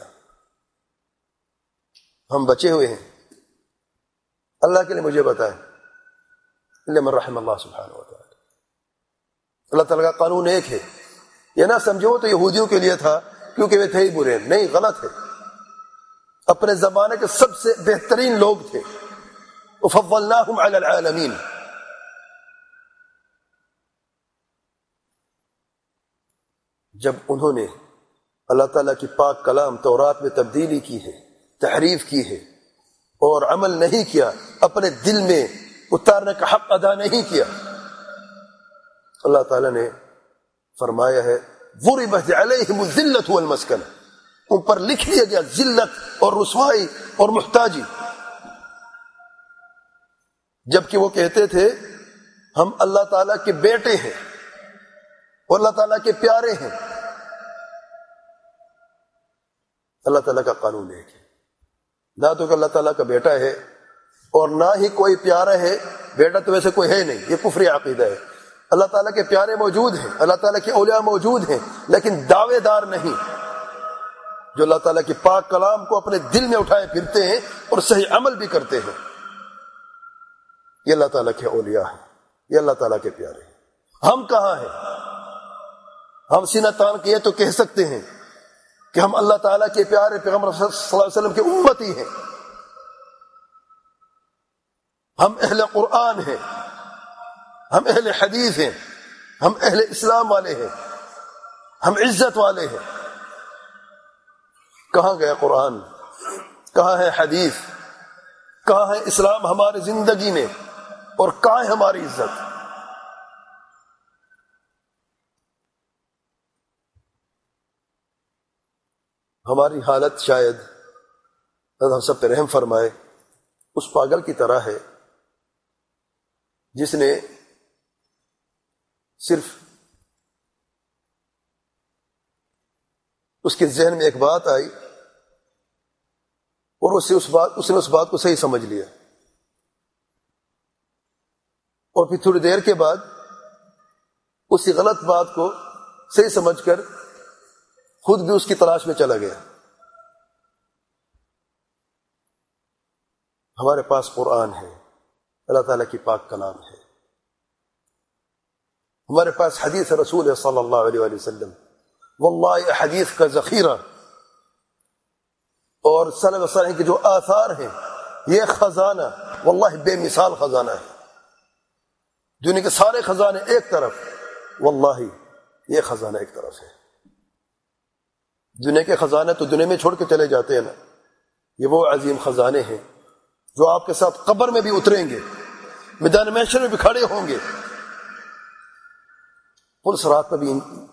ہم بچے ہوئے ہیں. اللہ کے لیے مجھے بتائیں، الا من رحم اللہ سبحانہ و تعالی. اللہ تعالیٰ کا قانون ایک ہے. یہ نہ سمجھو تو یہودیوں کے لیے تھا کیونکہ وہ تھے ہی برے. نہیں، غلط ہے. اپنے زمانے کے سب سے بہترین لوگ تھے. وفضلناہم علی العالمین. جب انہوں نے اللہ تعالیٰ کی پاک کلام تورات میں تبدیلی کی ہے، تحریف کی ہے اور عمل نہیں کیا، اپنے دل میں اتارنے کا حق ادا نہیں کیا، اللہ تعالیٰ نے فرمایا ہے ضربت علیہم الذلۃ والمسکنہ. ان پر لکھ دیا گیا ذلت اور رسوائی اور محتاجی. جبکہ وہ کہتے تھے ہم اللہ تعالیٰ کے بیٹے ہیں اور اللہ تعالیٰ کے پیارے ہیں. اللہ تعالیٰ کا قانون ایک ہے، نہ تو کہ اللہ تعالیٰ کا بیٹا ہے اور نہ ہی کوئی پیارا ہے. بیٹا تو ویسے کوئی ہے نہیں، یہ کفری عقیدہ ہے. اللہ تعالیٰ کے پیارے موجود ہیں، اللہ تعالیٰ کے اولیاء موجود ہیں، لیکن دعوے دار نہیں. جو اللہ تعالیٰ کے پاک کلام کو اپنے دل میں اٹھائے پھرتے ہیں اور صحیح عمل بھی کرتے ہیں، یہ اللہ تعالیٰ کے اولیاء ہیں، یہ اللہ تعالیٰ کے پیارے ہیں. ہم کہاں ہیں؟ ہم سینہ تان کے یہ تو کہہ سکتے ہیں کہ ہم اللہ تعالیٰ کے پیارے پیغمبر صلی اللہ علیہ وسلم کے امتی ہیں. ہم اہل قرآن ہیں، ہم اہل حدیث ہیں، ہم اہل اسلام والے ہیں، ہم عزت والے ہیں. کہاں گیا قرآن؟ کہاں ہے حدیث؟ کہاں ہے اسلام ہماری زندگی میں؟ اور کہاں ہے ہماری عزت؟ ہماری حالت شاید اللہ ہم سب پہ رحم فرمائے اس پاگل کی طرح ہے جس نے صرف اس کے ذہن میں ایک بات آئی اور اس سے اس بات اس نے اس بات کو صحیح سمجھ لیا، اور پھر تھوڑی دیر کے بعد اسی غلط بات کو صحیح سمجھ کر خود بھی اس کی تلاش میں چلا گیا. ہمارے پاس قرآن ہے، اللہ تعالیٰ کی پاک کلام ہے. ہمارے پاس حدیث رسول صلی اللہ علیہ وآلہ وسلم. واللہ حدیث کا ذخیرہ اور سلف صالح کے جو آثار ہیں، یہ خزانہ واللہ بے مثال خزانہ ہے. دنیا کے سارے خزانے ایک طرف، واللہ یہ خزانہ ایک طرف ہے. دنیا کے خزانے تو دنیا میں چھوڑ کے چلے جاتے ہیں نا، یہ وہ عظیم خزانے ہیں جو آپ کے ساتھ قبر میں بھی اتریں گے، میدان محشر میں بھی کھڑے ہوں گے، پل صراط پہ بھی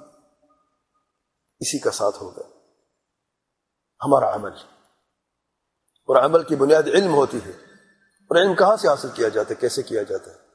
اسی کا ساتھ ہوگا. ہمارا عمل، اور عمل کی بنیاد علم ہوتی ہے. اور علم کہاں سے حاصل کیا جاتا ہے، کیسے کیا جاتا ہے؟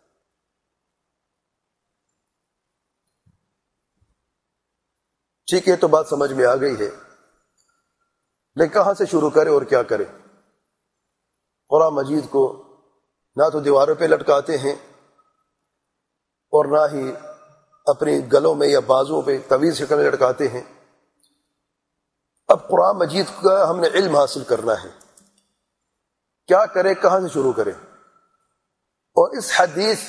ٹھیک ہے، تو بات سمجھ میں آ گئی ہے، لیکن کہاں سے شروع کرے اور کیا کرے؟ قرآن مجید کو نہ تو دیواروں پہ لٹکاتے ہیں اور نہ ہی اپنی گلوں میں یا بازوؤں پہ طویل شکل لٹکاتے ہیں. اب قرآن مجید کا ہم نے علم حاصل کرنا ہے کیا کرے، کہاں سے شروع کرے؟ اور اس حدیث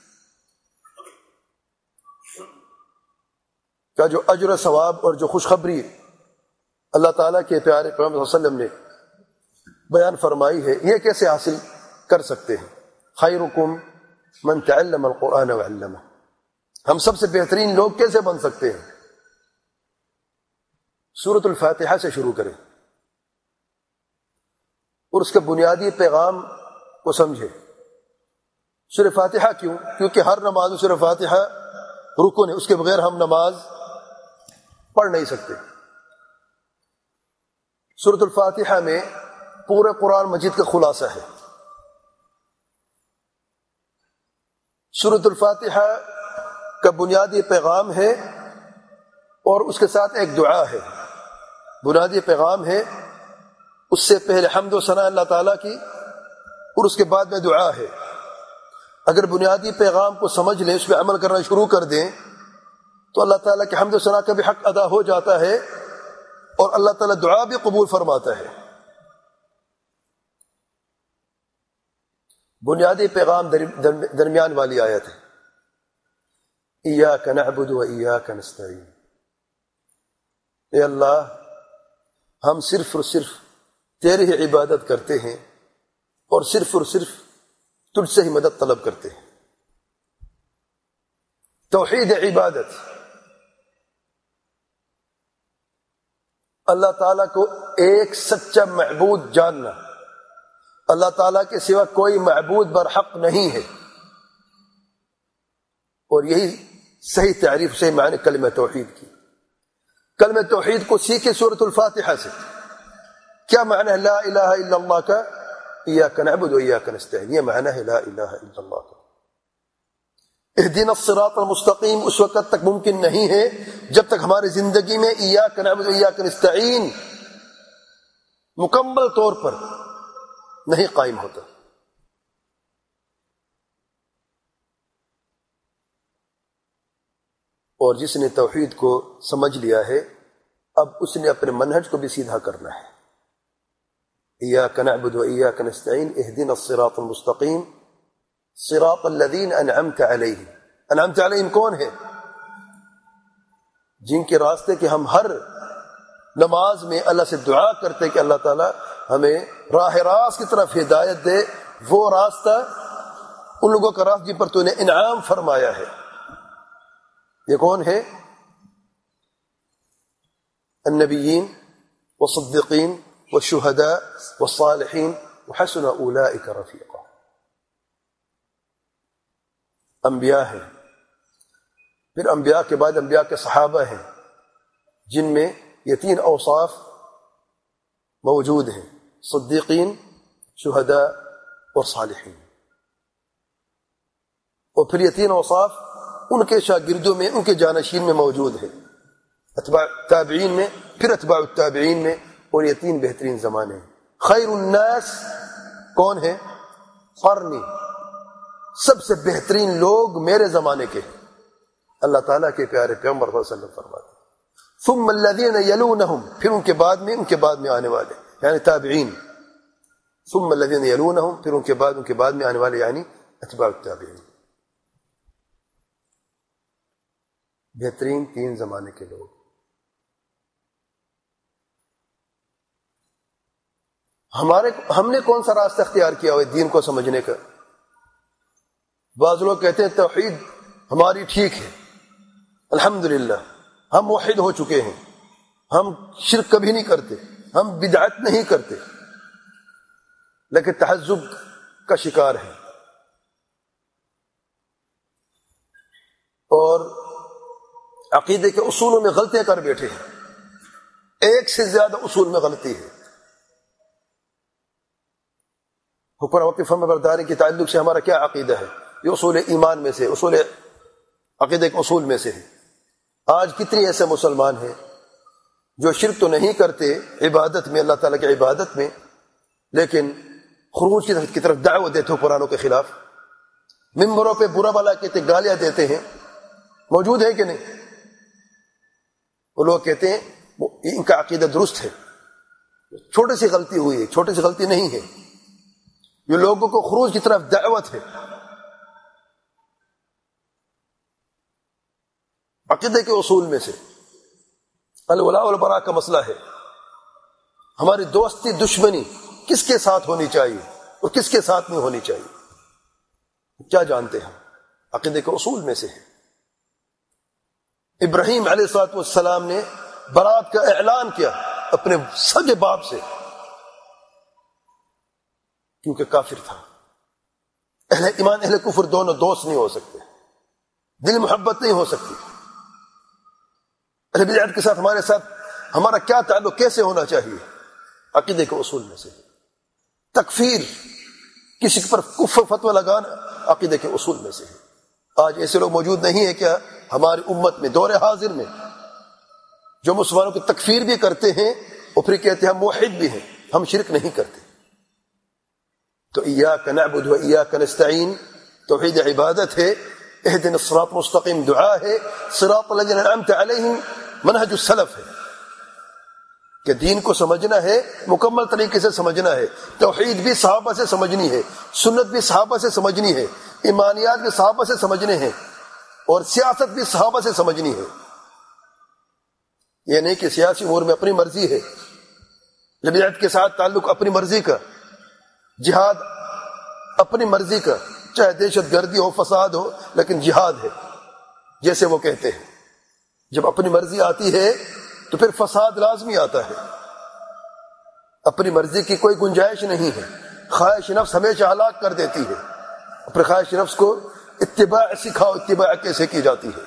کا جو اجر و ثواب اور جو خوشخبری اللہ تعالیٰ کے پیارے پیغمبر صلی اللہ علیہ وسلم نے بیان فرمائی ہے، یہ کیسے حاصل کر سکتے ہیں؟ خیرکم من تعلم القرآن وعلمہ، ہم سب سے بہترین لوگ کیسے بن سکتے ہیں؟ سورۃ الفاتحہ سے شروع کریں اور اس کے بنیادی پیغام کو سمجھے۔ سورہ فاتحہ کیوں؟ کیونکہ ہر نماز میں سورہ فاتحہ رکن ہے، اس کے بغیر ہم نماز پڑھ نہیں سکتے۔ سورۃ الفاتحہ میں پورے قرآن مجید کا خلاصہ ہے۔ سورۃ الفاتحہ کا بنیادی پیغام ہے اور اس کے ساتھ ایک دعا ہے۔ بنیادی پیغام ہے، اس سے پہلے حمد و ثنا اللہ تعالیٰ کی اور اس کے بعد میں دعا ہے۔ اگر بنیادی پیغام کو سمجھ لیں، اس پہ عمل کرنا شروع کر دیں تو اللہ تعالیٰ کے حمد و ثنا کا بھی حق ادا ہو جاتا ہے اور اللہ تعالیٰ دعا بھی قبول فرماتا ہے۔ بنیادی پیغام درمیان والی آیت ہے، ایاک نعبد و ایاک نستعین، اے اللہ ہم صرف اور صرف تیری ہی عبادت کرتے ہیں اور صرف اور صرف تجھ سے ہی مدد طلب کرتے ہیں۔ توحید عبادت، اللہ تعالیٰ کو ایک سچا معبود جاننا، اللہ تعالیٰ کے سوا کوئی معبود برحق نہیں ہے، اور یہی صحیح تعریف سے معنی کلمہ توحید کی۔ کلمہ توحید کو سیکھے سورۃ الفاتحہ سے۔ کیا معنی ہے لا الہ الا اللہ کا؟ ایاک نعبد و ایاک نستعین، یہ معنی ہے لا الہ الا اللہ کا۔ اہدنا الصراط المستقیم اس وقت تک ممکن نہیں ہے جب تک ہماری زندگی میں ایاک نعبد و ایاک نستعین مکمل طور پر نہیں قائم ہوتا۔ اور جس نے توحید کو سمجھ لیا ہے، اب اس نے اپنے منہج کو بھی سیدھا کرنا ہے۔ ایاک نعبد و ایاک نستعین اہدنا الصراط المستقیم صراط الذین انعمت علیہم۔ انعمت علیہم کون ہے؟ جن کے راستے کے ہم ہر نماز میں اللہ سے دعا کرتے کہ اللہ تعالی ہمیں راہ راست کی طرف ہدایت دے، وہ راستہ ان لوگوں کا راستہ جن پر تو نے انعام فرمایا ہے۔ یہ کون ہے؟ النبیین والصدیقین والشہداء والصالحین وحسن اولئک رفیقا۔ انبیاء ہیں، پھر انبیاء کے بعد انبیاء کے صحابہ ہیں، جن میں یہ تین اوصاف موجود ہیں، صدیقین، شہداء اور صالحین۔ اور پھر یہ تین اوصاف ان کے شاگردوں میں، ان کے جانشین میں موجود ہے، اتباع تابعین میں، پھر اتباع التابعین میں، اور یہ تین بہترین زمانے ہیں۔ خیر الناس کون ہے؟ قرنی، سب سے بہترین لوگ میرے زمانے کے ہیں، اللہ تعالیٰ کے پیارے پیغمبر صلی اللہ علیہ وسلم فرماتے ہیں۔ ثم الذین یلونہم، پھر ان کے بعد میں ان کے بعد میں آنے والے یعنی تابعین، ثم الذین یلونہم، پھر ان کے بعد ان کے بعد میں آنے والے یعنی اتباع التابعین۔ بہترین تین زمانے کے لوگ۔ ہمارے ہم نے کون سا راستہ اختیار کیا ہوا دین کو سمجھنے کا؟ بعض لوگ کہتے ہیں توحید ہماری ٹھیک ہے، الحمدللہ ہم موحد ہو چکے ہیں، ہم شرک کبھی نہیں کرتے، ہم بدعت نہیں کرتے، لیکن تحزب کا شکار ہے اور عقیدے کے اصولوں میں غلطیاں کر بیٹھے ہیں، ایک سے زیادہ اصول میں غلطی ہے۔ حکم وقت فرما برداری کے تعلق سے ہمارا کیا عقیدہ ہے؟ یہ اصول ایمان میں سے، اصول عقیدے کے اصول میں سے ہے۔ آج کتنی ایسے مسلمان ہیں جو شرک تو نہیں کرتے عبادت میں، اللہ تعالیٰ کی عبادت میں، لیکن خروج کی طرف دعوت دیتے ہو قرآنوں کے خلاف، ممبروں پہ برا بھلا کہتے، گالیاں دیتے ہیں، موجود ہے کہ نہیں؟ وہ لوگ کہتے ہیں ان کا عقیدہ درست ہے، چھوٹی سی غلطی ہوئی ہے، چھوٹی سی غلطی نہیں ہے، یہ لوگوں کو خروج کی طرف دعوت ہے. عقیدے کے اصول میں سے الولاء والبراء کا مسئلہ ہے. ہماری دوستی دشمنی کس کے ساتھ ہونی چاہیے اور کس کے ساتھ نہیں ہونی چاہیے, کیا جانتے ہیں؟ عقیدے کے اصول میں سے ہے. ابراہیم علیہ الصلوۃ والسلام نے برات کا اعلان کیا اپنے سگے باپ سے, کیونکہ کافر تھا. اہل ایمان اہل کفر دونوں دوست نہیں ہو سکتے, دل محبت نہیں ہو سکتی. اہل بدعت کے ساتھ ہمارے ساتھ ہمارا کیا تعلق کیسے ہونا چاہیے؟ عقیدے کے اصول میں سے. تکفیر, کسی پر کفر فتوی لگانا عقیدے کے اصول میں سے ہے. آج ایسے لوگ موجود نہیں ہیں کیا ہماری امت میں دور حاضر میں جو مسلمانوں کی تکفیر بھی کرتے ہیں اور پھر کہتے ہیں ہم موحد بھی ہیں, ہم شرک نہیں کرتے. تو ایاک نعبد و ایاک نستعین توحید عبادت ہے. اہدنا الصراط المستقیم دعا ہے. صراط الذین انعمت علیہم منہج السلف ہے کہ دین کو سمجھنا ہے, مکمل طریقے سے سمجھنا ہے. توحید بھی صحابہ سے سمجھنی ہے, سنت بھی صحابہ سے سمجھنی ہے, ایمانیات بھی صحابہ سے سمجھنے ہیں, اور سیاست بھی صحابہ سے سمجھنی ہے. یہ نہیں کہ سیاسی امور میں اپنی مرضی ہے, بدعت کے ساتھ تعلق اپنی مرضی کا, جہاد اپنی مرضی کا, چاہے دہشت گردی ہو فساد ہو, لیکن جہاد ہے جیسے وہ کہتے ہیں. جب اپنی مرضی آتی ہے تو پھر فساد لازمی آتا ہے. اپنی مرضی کی کوئی گنجائش نہیں ہے. خواہش نفس ہمیشہ ہلاک کر دیتی ہے. اپنے خواہش نفس کو اتباع سکھاؤ, اتباع کیسے کی جاتی ہے.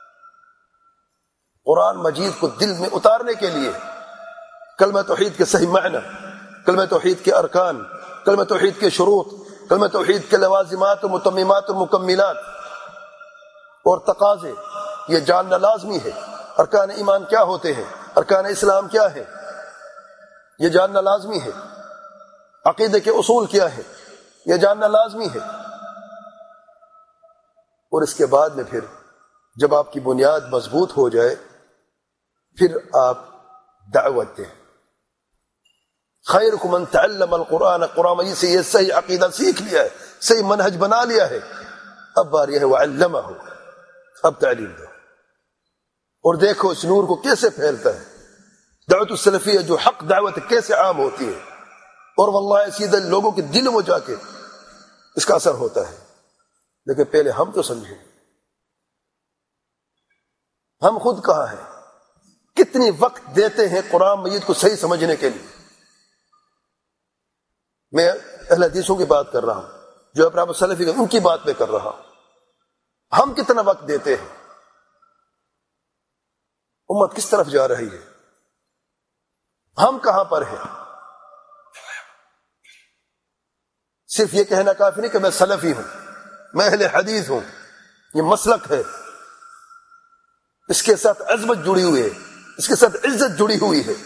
قرآن مجید کو دل میں اتارنے کے لیے کلمہ توحید کے صحیح معنی, کلمہ توحید کے ارکان, کلمہ توحید کے شروط, کلمہ توحید کے لوازمات و متممات و مکملات اور تقاضے یہ جاننا لازمی ہے. ارکان ایمان کیا ہوتے ہیں, ارکان اسلام کیا ہے, یہ جاننا لازمی ہے. عقیدے کے اصول کیا ہے, یہ جاننا لازمی ہے. اور اس کے بعد میں پھر جب آپ کی بنیاد مضبوط ہو جائے پھر آپ دعوت دیں. خیرکم من تعلم القرآن, قرآن مجید سے یہ صحیح عقیدہ سیکھ لیا ہے, صحیح منہج بنا لیا ہے, اب باری ہے وعلمہ, اب تعلیم دو. اور دیکھو اس نور کو کیسے پھیلتا ہے. دعوت السلفیہ جو حق دعوت کیسے عام ہوتی ہے, اور واللہ سیدھے لوگوں کے دل میں جا کے اس کا اثر ہوتا ہے. لیکن پہلے ہم تو سمجھیں, ہم خود کہاں ہیں, کتنی وقت دیتے ہیں قرآن مجید کو صحیح سمجھنے کے لیے. میں اہل حدیثوں کی بات کر رہا ہوں, جو اپنا سلفی ان کی بات میں کر رہا ہوں. ہم کتنا وقت دیتے ہیں, امت کس طرف جا رہی ہے, ہم کہاں پر ہیں. صرف یہ کہنا کافی نہیں کہ میں سلفی ہوں, میں اہل حدیث ہوں, یہ مسلک ہے, اس کے ساتھ عظمت جڑی ہوئی ہے, اس کے ساتھ عزت جڑی ہوئی ہے,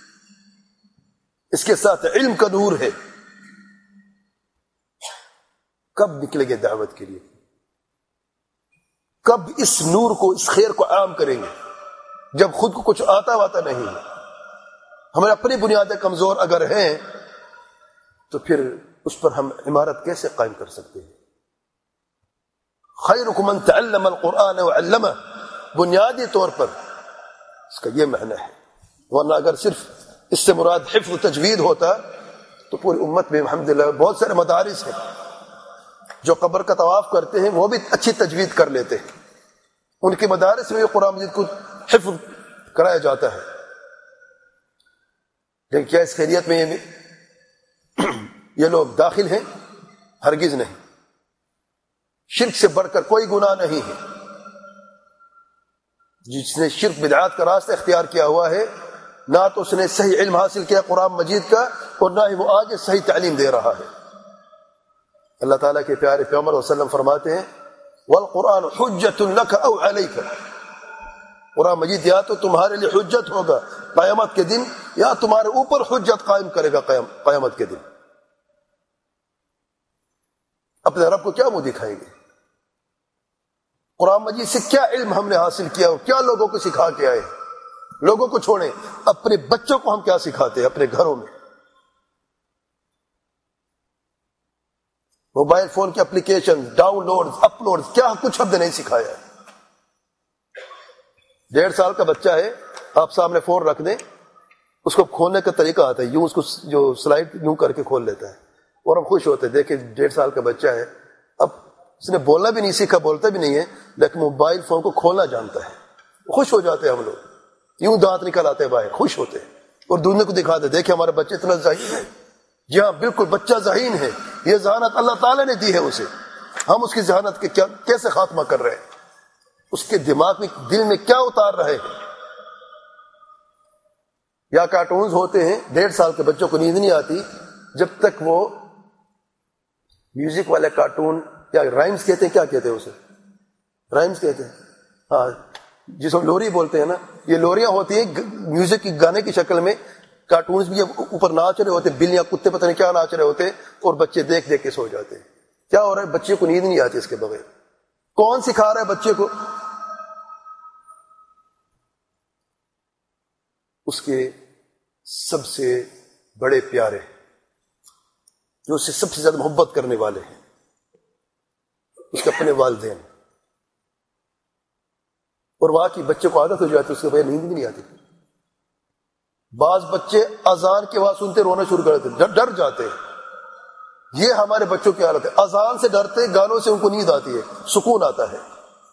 اس کے ساتھ علم کا نور ہے. کب نکلیں گے دعوت کے لیے, کب اس نور کو, اس خیر کو عام کریں گے, جب خود کو کچھ آتا واتا نہیں ہے. ہمیں اپنی بنیادیں کمزور اگر ہیں تو پھر اس پر ہم عمارت کیسے قائم کر سکتے ہیں. خیرکم من تعلم القرآن وعلمہ, بنیادی طور پر اس کا یہ معنی ہے. ورنہ اگر صرف اس سے مراد حفظ و تجوید ہوتا تو پوری امت میں الحمدللہ بہت سارے مدارس ہیں جو قبر کا طواف کرتے ہیں, وہ بھی اچھی تجوید کر لیتے ہیں. ان کے مدارس میں قرآن مجید کو حفظ کرایا جاتا ہے. لیکن کیا اس خیریت میں یہ, یہ لوگ داخل ہیں؟ ہرگز نہیں. شرک سے بڑھ کر کوئی گناہ نہیں ہے. جس نے شرک بدعات کا راستہ اختیار کیا ہوا ہے, نہ تو اس نے صحیح علم حاصل کیا قرآن مجید کا, اور نہ ہی وہ آگے صحیح تعلیم دے رہا ہے. اللہ تعالیٰ کے پیارے پیغمبر صلی اللہ علیہ وسلم فرماتے ہیں والقرآن حجت لک او علیک, قرآن مجید یا تو تمہارے لیے حجت ہوگا قیامت کے دن, یا تمہارے اوپر حجت قائم کرے گا قیامت کے دن. اپنے رب کو کیا منہ دکھائیں گے؟ قرآن مجید سے کیا علم ہم نے حاصل کیا اور کیا لوگوں کو سکھا کے آئے؟ لوگوں کو چھوڑیں, اپنے بچوں کو ہم کیا سکھاتے ہیں اپنے گھروں میں؟ موبائل فون کی اپلیکیشن، ڈاؤن لوڈ، اپلوڈ، کیا کچھ ہم نے نہیں سکھایا ہے. ڈیڑھ سال کا بچہ ہے، آپ سامنے فون رکھ دیں، اس کو کھولنے کا طریقہ آتا ہے، یوں اس کو جو سلائڈ یوں کر کے کھول لیتا ہے، اور ہم خوش ہوتے ہیں. دیکھیں ڈیڑھ سال کا بچہ ہے، اب اس نے بولنا بھی نہیں سیکھا، بولتا بھی نہیں ہے، لیکن موبائل فون کو کھولنا جانتا ہے. خوش ہو جاتے ہیں ہم لوگ، یوں دانت نکل آتے ہیں باہر، خوش ہوتے ہیں اور دنیا کو دکھاتے، دیکھیں ہمارا بچہ اتنا ذہین ہے. جی ہاں بالکل، بچہ ذہین ہے، یہ ذہانت اللہ تعالیٰ نے دی ہے اسے. ہم اس کی ذہانت کے کیا کیسے خاتمہ کر رہے ہیں، اس کے دماغ میں دل میں کیا اتار رہے ہیں. یا کارٹونز ہوتے ہیں، ڈیڑھ سال کے بچوں کو نیند نہیں آتی جب تک وہ میوزک والے کارٹون یا رائمز کہتے ہیں، کیا کہتے ہیں اسے، رائمز کہتے ہیں، ہاں جس کو لوری بولتے ہیں نا، یہ لوریاں ہوتی ہیں میوزک کی گانے کی شکل میں. کارٹونز بھی اوپر ناچ رہے ہوتے، بلیاں کتے پتہ نہیں کیا ناچ رہے ہوتے، اور بچے دیکھ دیکھ کے سو جاتے ہیں. کیا ہو رہا ہے، بچے کو نیند نہیں آتی اس کے بغیر. کون سکھا رہا ہے بچے کو؟ اس کے سب سے بڑے پیارے جو اسے سب سے زیادہ محبت کرنے والے ہیں، اس کے اپنے والدین. اور واقعی بچے کو عادت ہو جاتی ہے، اس کے بغیر نیند بھی نہیں آتی. بعض بچے اذان کی آواز سنتے رونا شروع کر دیتے، ڈر جاتے ہیں. یہ ہمارے بچوں کی حالت ہے، اذان سے ڈرتے، گانوں سے ان کو نیند آتی ہے، سکون آتا ہے.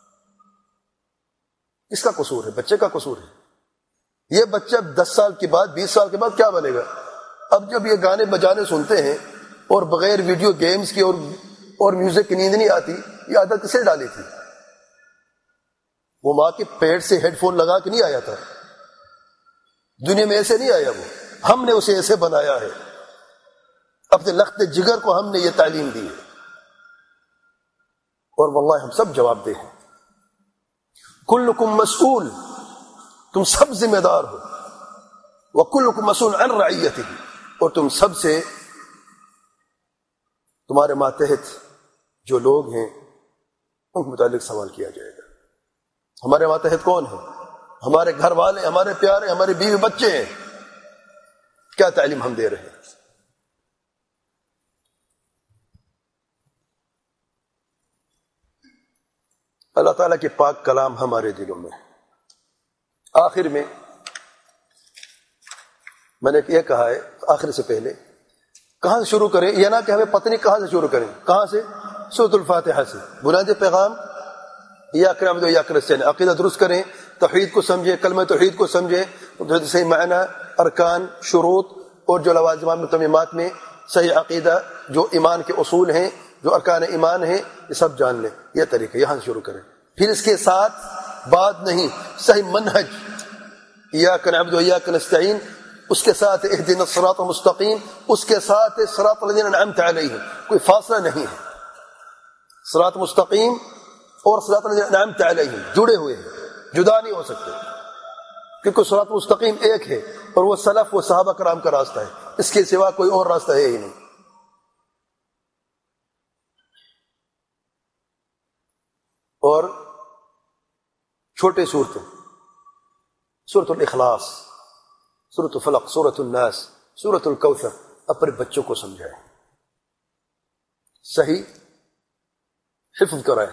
کس کا قصور ہے؟ بچے کا قصور ہے. یہ بچہ دس سال کے بعد، بیس سال کے بعد کیا بنے گا؟ اب جب یہ گانے بجانے سنتے ہیں اور بغیر ویڈیو گیمز کی اور اور میوزک کی نیند نہیں آتی، یہ عادت کسے ڈالی تھی؟ وہ ماں کے پیٹ سے ہیڈ فون لگا کے نہیں آیا تھا، دنیا میں ایسے نہیں آیا، وہ ہم نے اسے ایسے بنایا ہے. اپنے لخت جگر کو ہم نے یہ تعلیم دی ہے، اور واللہ ہم سب جواب دہ ہیں. کلکم مسئول، تم سب ذمہ دار ہو. وکلکم مسئول عن رعیتہ، اور تم سب سے، تمہارے ماتحت جو لوگ ہیں ان کے متعلق سوال کیا جائے گا. ہمارے ماتحت کون ہیں؟ ہمارے گھر والے، ہمارے پیارے، ہمارے بیوی بچے ہیں. کیا تعلیم ہم دے رہے ہیں؟ اللہ تعالیٰ کے پاک کلام ہمارے دلوں میں. آخر میں میں نے یہ کہا ہے، آخر سے پہلے کہاں سے شروع کریں، یہ نہ کہ ہمیں پتہ نہیں کہاں سے شروع کریں. کہاں سے؟ سورۃ الفاتحہ سے. بنیادی پیغام ایاک نعبد و ایاک نستعین، عقیدہ درست کریں، توحید کو سمجھیں، کلمہ توحید کو سمجھیں، صحیح معنی، ارکان، شروط اور جو لوازمات متممات میں صحیح عقیدہ، جو ایمان کے اصول ہیں، جو ارکان ایمان ہیں، یہ سب جان لیں. یہ طریقہ یہاں سے شروع کریں. پھر اس کے ساتھ بات نہیں، صحیح منہج ایاک نعبد و ایاک نستعین، اس کے ساتھ اہدنا الصراط المستقیم، اس کے ساتھ صراط الذین انعمت علیہم. کوئی فاصلہ نہیں ہے. صراط مستقیم اور صراط الذین انعمت علیہم جڑے ہوئے ہیں، جدا نہیں ہو سکتے، کیونکہ صراط مستقیم ایک ہے اور وہ سلف و صحابہ کرام کا راستہ ہے، اس کے سوا کوئی اور راستہ ہے ہی نہیں. اور چھوٹے صورتیں، سورۃ الاخلاص، سورۃ الفلق، سورۃ الناس، سورۃ الکوثر، اپنے بچوں کو سمجھائیں، صحیح حفظ کرائیں،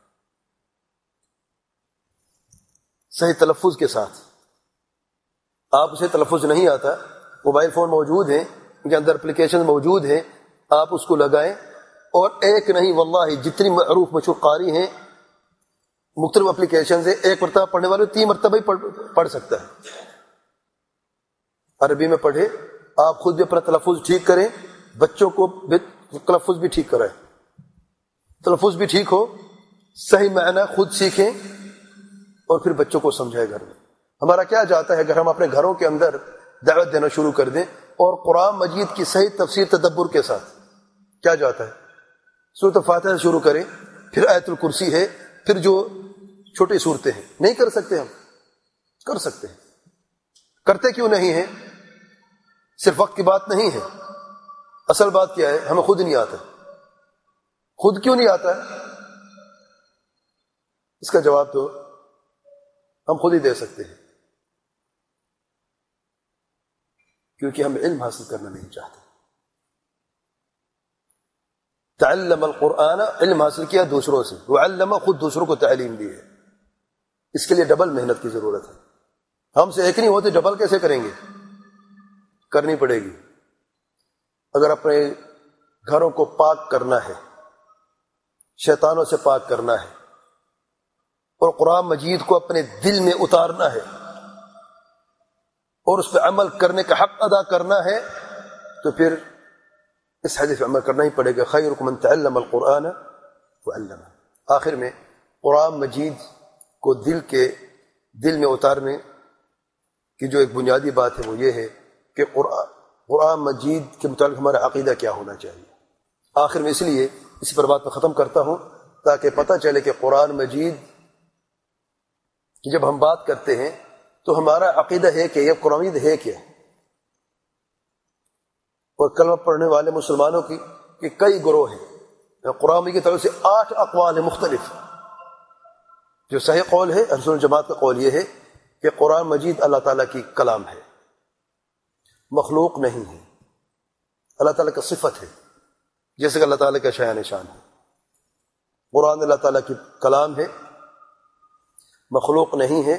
صحیح تلفظ کے ساتھ. آپ اسے تلفظ نہیں آتا، موبائل فون موجود ہیں، ان کے اندر اپلیکیشن موجود ہیں، آپ اس کو لگائیں. اور ایک نہیں واللہ جتنی معروف مشہور قاری ہیں، مختلف اپلیکیشن سے ایک مرتبہ پڑھنے والے تین مرتبہ ہی پڑھ, پڑھ سکتا ہے. عربی میں پڑھے، آپ خود بھی اپنا تلفظ ٹھیک کریں، بچوں کو بھی تلفظ بھی ٹھیک کرائیں، تلفظ بھی ٹھیک ہو، صحیح معنی خود سیکھیں اور پھر بچوں کو سمجھائیں گھر میں. ہمارا کیا جاتا ہے اگر ہم اپنے گھروں کے اندر دعوت دینا شروع کر دیں اور قرآن مجید کی صحیح تفسیر تدبر کے ساتھ، کیا جاتا ہے سورۃ الفاتحہ سے شروع کریں، پھر آیت الکرسی ہے، پھر جو چھوٹی صورتیں ہیں. نہیں کر سکتے؟ ہم کر سکتے ہیں. کرتے کیوں نہیں ہیں؟ صرف وقت کی بات نہیں ہے، اصل بات کیا ہے؟ ہمیں خود نہیں آتا. خود کیوں نہیں آتا ہے؟ اس کا جواب تو ہم خود ہی دے سکتے ہیں، کیونکہ ہم علم حاصل کرنا نہیں چاہتے. تعلم القرآن، علم حاصل کیا دوسروں سے، وعلم خود دوسروں کو تعلیم دی ہے. اس کے لیے ڈبل محنت کی ضرورت ہے. ہم سے ایک نہیں ہوتے، ڈبل کیسے کریں گے؟ کرنی پڑے گی. اگر اپنے گھروں کو پاک کرنا ہے، شیطانوں سے پاک کرنا ہے، اور قرآن مجید کو اپنے دل میں اتارنا ہے اور اس پہ عمل کرنے کا حق ادا کرنا ہے، تو پھر اس حدیث پہ عمل کرنا ہی پڑے گا. خیرکم من تعلم القرآن وعلمہ. آخر میں قرآن مجید کو دل کے دل میں اتارنے کی جو ایک بنیادی بات ہے وہ یہ ہے کہ قرآن قرآن مجید کے متعلق ہمارا عقیدہ کیا ہونا چاہیے. آخر میں اس لیے اسی پر بات میں ختم کرتا ہوں تاکہ پتہ چلے کہ قرآن مجید کی جب ہم بات کرتے ہیں تو ہمارا عقیدہ ہے کہ یہ قرآن مجید ہے کیا. اور کلمہ پڑھنے والے مسلمانوں کی کہ کئی گروہ ہیں. قرآن مجید کی طرف سے آٹھ اقوال ہیں مختلف. جو صحیح قول ہے اہل سنت جماعت کا قول یہ ہے کہ قرآن مجید اللہ تعالیٰ کی کلام ہے، مخلوق نہیں ہے، اللہ تعالیٰ کا صفت ہے، جیسے کہ اللہ تعالیٰ کا شان نشان ہے. قرآن اللہ تعالیٰ کی کلام ہے، مخلوق نہیں ہے،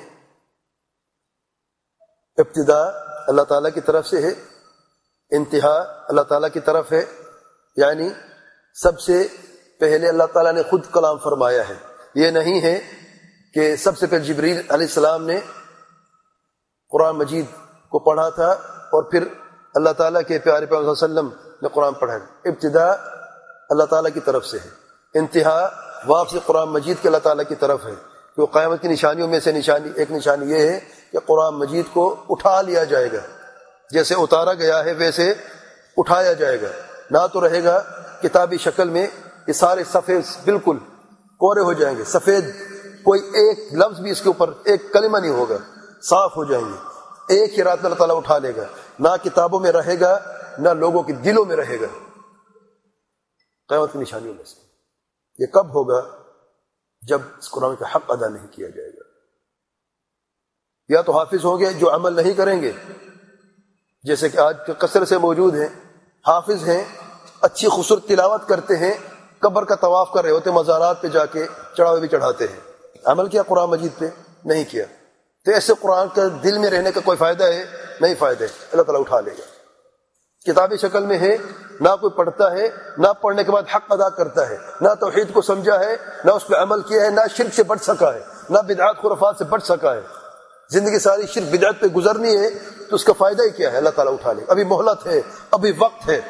ابتدا اللہ تعالیٰ کی طرف سے ہے، انتہا اللہ تعالیٰ کی طرف ہے. یعنی سب سے پہلے اللہ تعالیٰ نے خود کلام فرمایا ہے. یہ نہیں ہے کہ سب سے پہلے جبریل علیہ السلام نے قرآن مجید کو پڑھا تھا اور پھر اللہ تعالیٰ کے پیارے پیغمبر صلی اللہ علیہ وسلم نے قرآن پڑھا. ابتدا اللہ تعالیٰ کی طرف سے ہے، انتہا واپسی قرآن مجید کے اللہ تعالیٰ کی طرف ہے. تو قیامت کی نشانیوں میں سے نشانی ایک نشانی یہ ہے کہ قرآن مجید کو اٹھا لیا جائے گا. جیسے اتارا گیا ہے ویسے اٹھایا جائے گا. نہ تو رہے گا کتابی شکل میں، یہ سارے صفحے بالکل کورے ہو جائیں گے، سفید، کوئی ایک لفظ بھی اس کے اوپر ایک کلمہ نہیں ہوگا، صاف ہو جائیں گے. ایک ہی رات میں اللہ تعالیٰ اٹھا لے گا. نہ کتابوں میں رہے گا نہ لوگوں کے دلوں میں رہے گا. قیامت کی نشانیوں میں سے یہ کب ہوگا؟ جب اس قرآن کا حق ادا نہیں کیا جائے گا. یا تو حافظ ہوں گے جو عمل نہیں کریں گے، جیسے کہ آج کثرت سے موجود ہیں، حافظ ہیں، اچھی خوبصورت تلاوت کرتے ہیں، قبر کا طواف کر رہے ہوتے، مزارات پہ جا کے چڑھاوے بھی چڑھاتے ہیں. عمل کیا قرآن مجید پہ؟ نہیں کیا. تو ایسے قرآن کا دل میں رہنے کا کوئی فائدہ ہے؟ نہیں فائدہ ہے. اللہ تعالیٰ اٹھا لے گا. کتابی شکل میں ہے، نہ کوئی پڑھتا ہے، نہ پڑھنے کے بعد حق ادا کرتا ہے، نہ توحید کو سمجھا ہے، نہ اس پہ عمل کیا ہے، نہ شرک سے بچ سکا ہے، نہ بدعات خرافات سے بچ سکا ہے. زندگی ساری شرک بدعت پہ گزرنی ہے تو اس کا فائدہ ہی کیا ہے؟ اللہ تعالیٰ اٹھا لے. ابھی مہلت ہے، ابھی وقت ہے.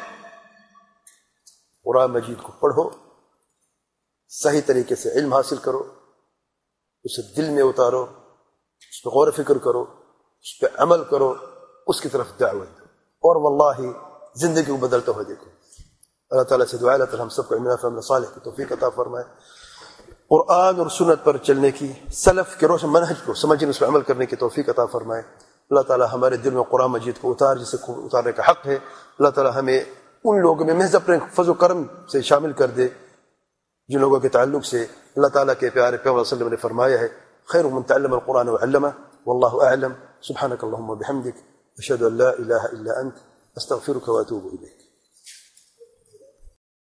قرآن مجید کو پڑھو، صحیح طریقے سے علم حاصل کرو، اسے دل میں اتارو، اس پہ غور و فکر کرو، اس پہ عمل کرو، اس کی طرف دعوت دو، اور واللہ زندگی کو بدلتا ہوا دیکھو. اللہ تعالیٰ سے دعا ہے اللہ تعالیٰ ہم سب کو علم نافع عمل صالح کی توفیق عطا فرمائے. قرآن اور سنت پر چلنے کی، سلف کے روشن منہج کو سمجھنے، اس پر عمل کرنے کی توفیق عطا فرمائے. اللہ تعالیٰ ہمارے دل میں قرآن مجید کو اتار جسے اتارنے کا حق ہے. اللہ تعالیٰ ہمیں ان لوگوں میں محض اپنے فضل و کرم سے شامل کر دے جن لوگوں کے تعلق سے اللہ تعالیٰ کے پیارے پیغمبر صلی اللہ علیہ وسلم نے فرمایا ہے خیر من تعلم القرآن وعلمه واللہ اعلم. سبحانک اللہم وبحمدک اشہد ان لا الہ الا انت استغفرک واتوب الیک.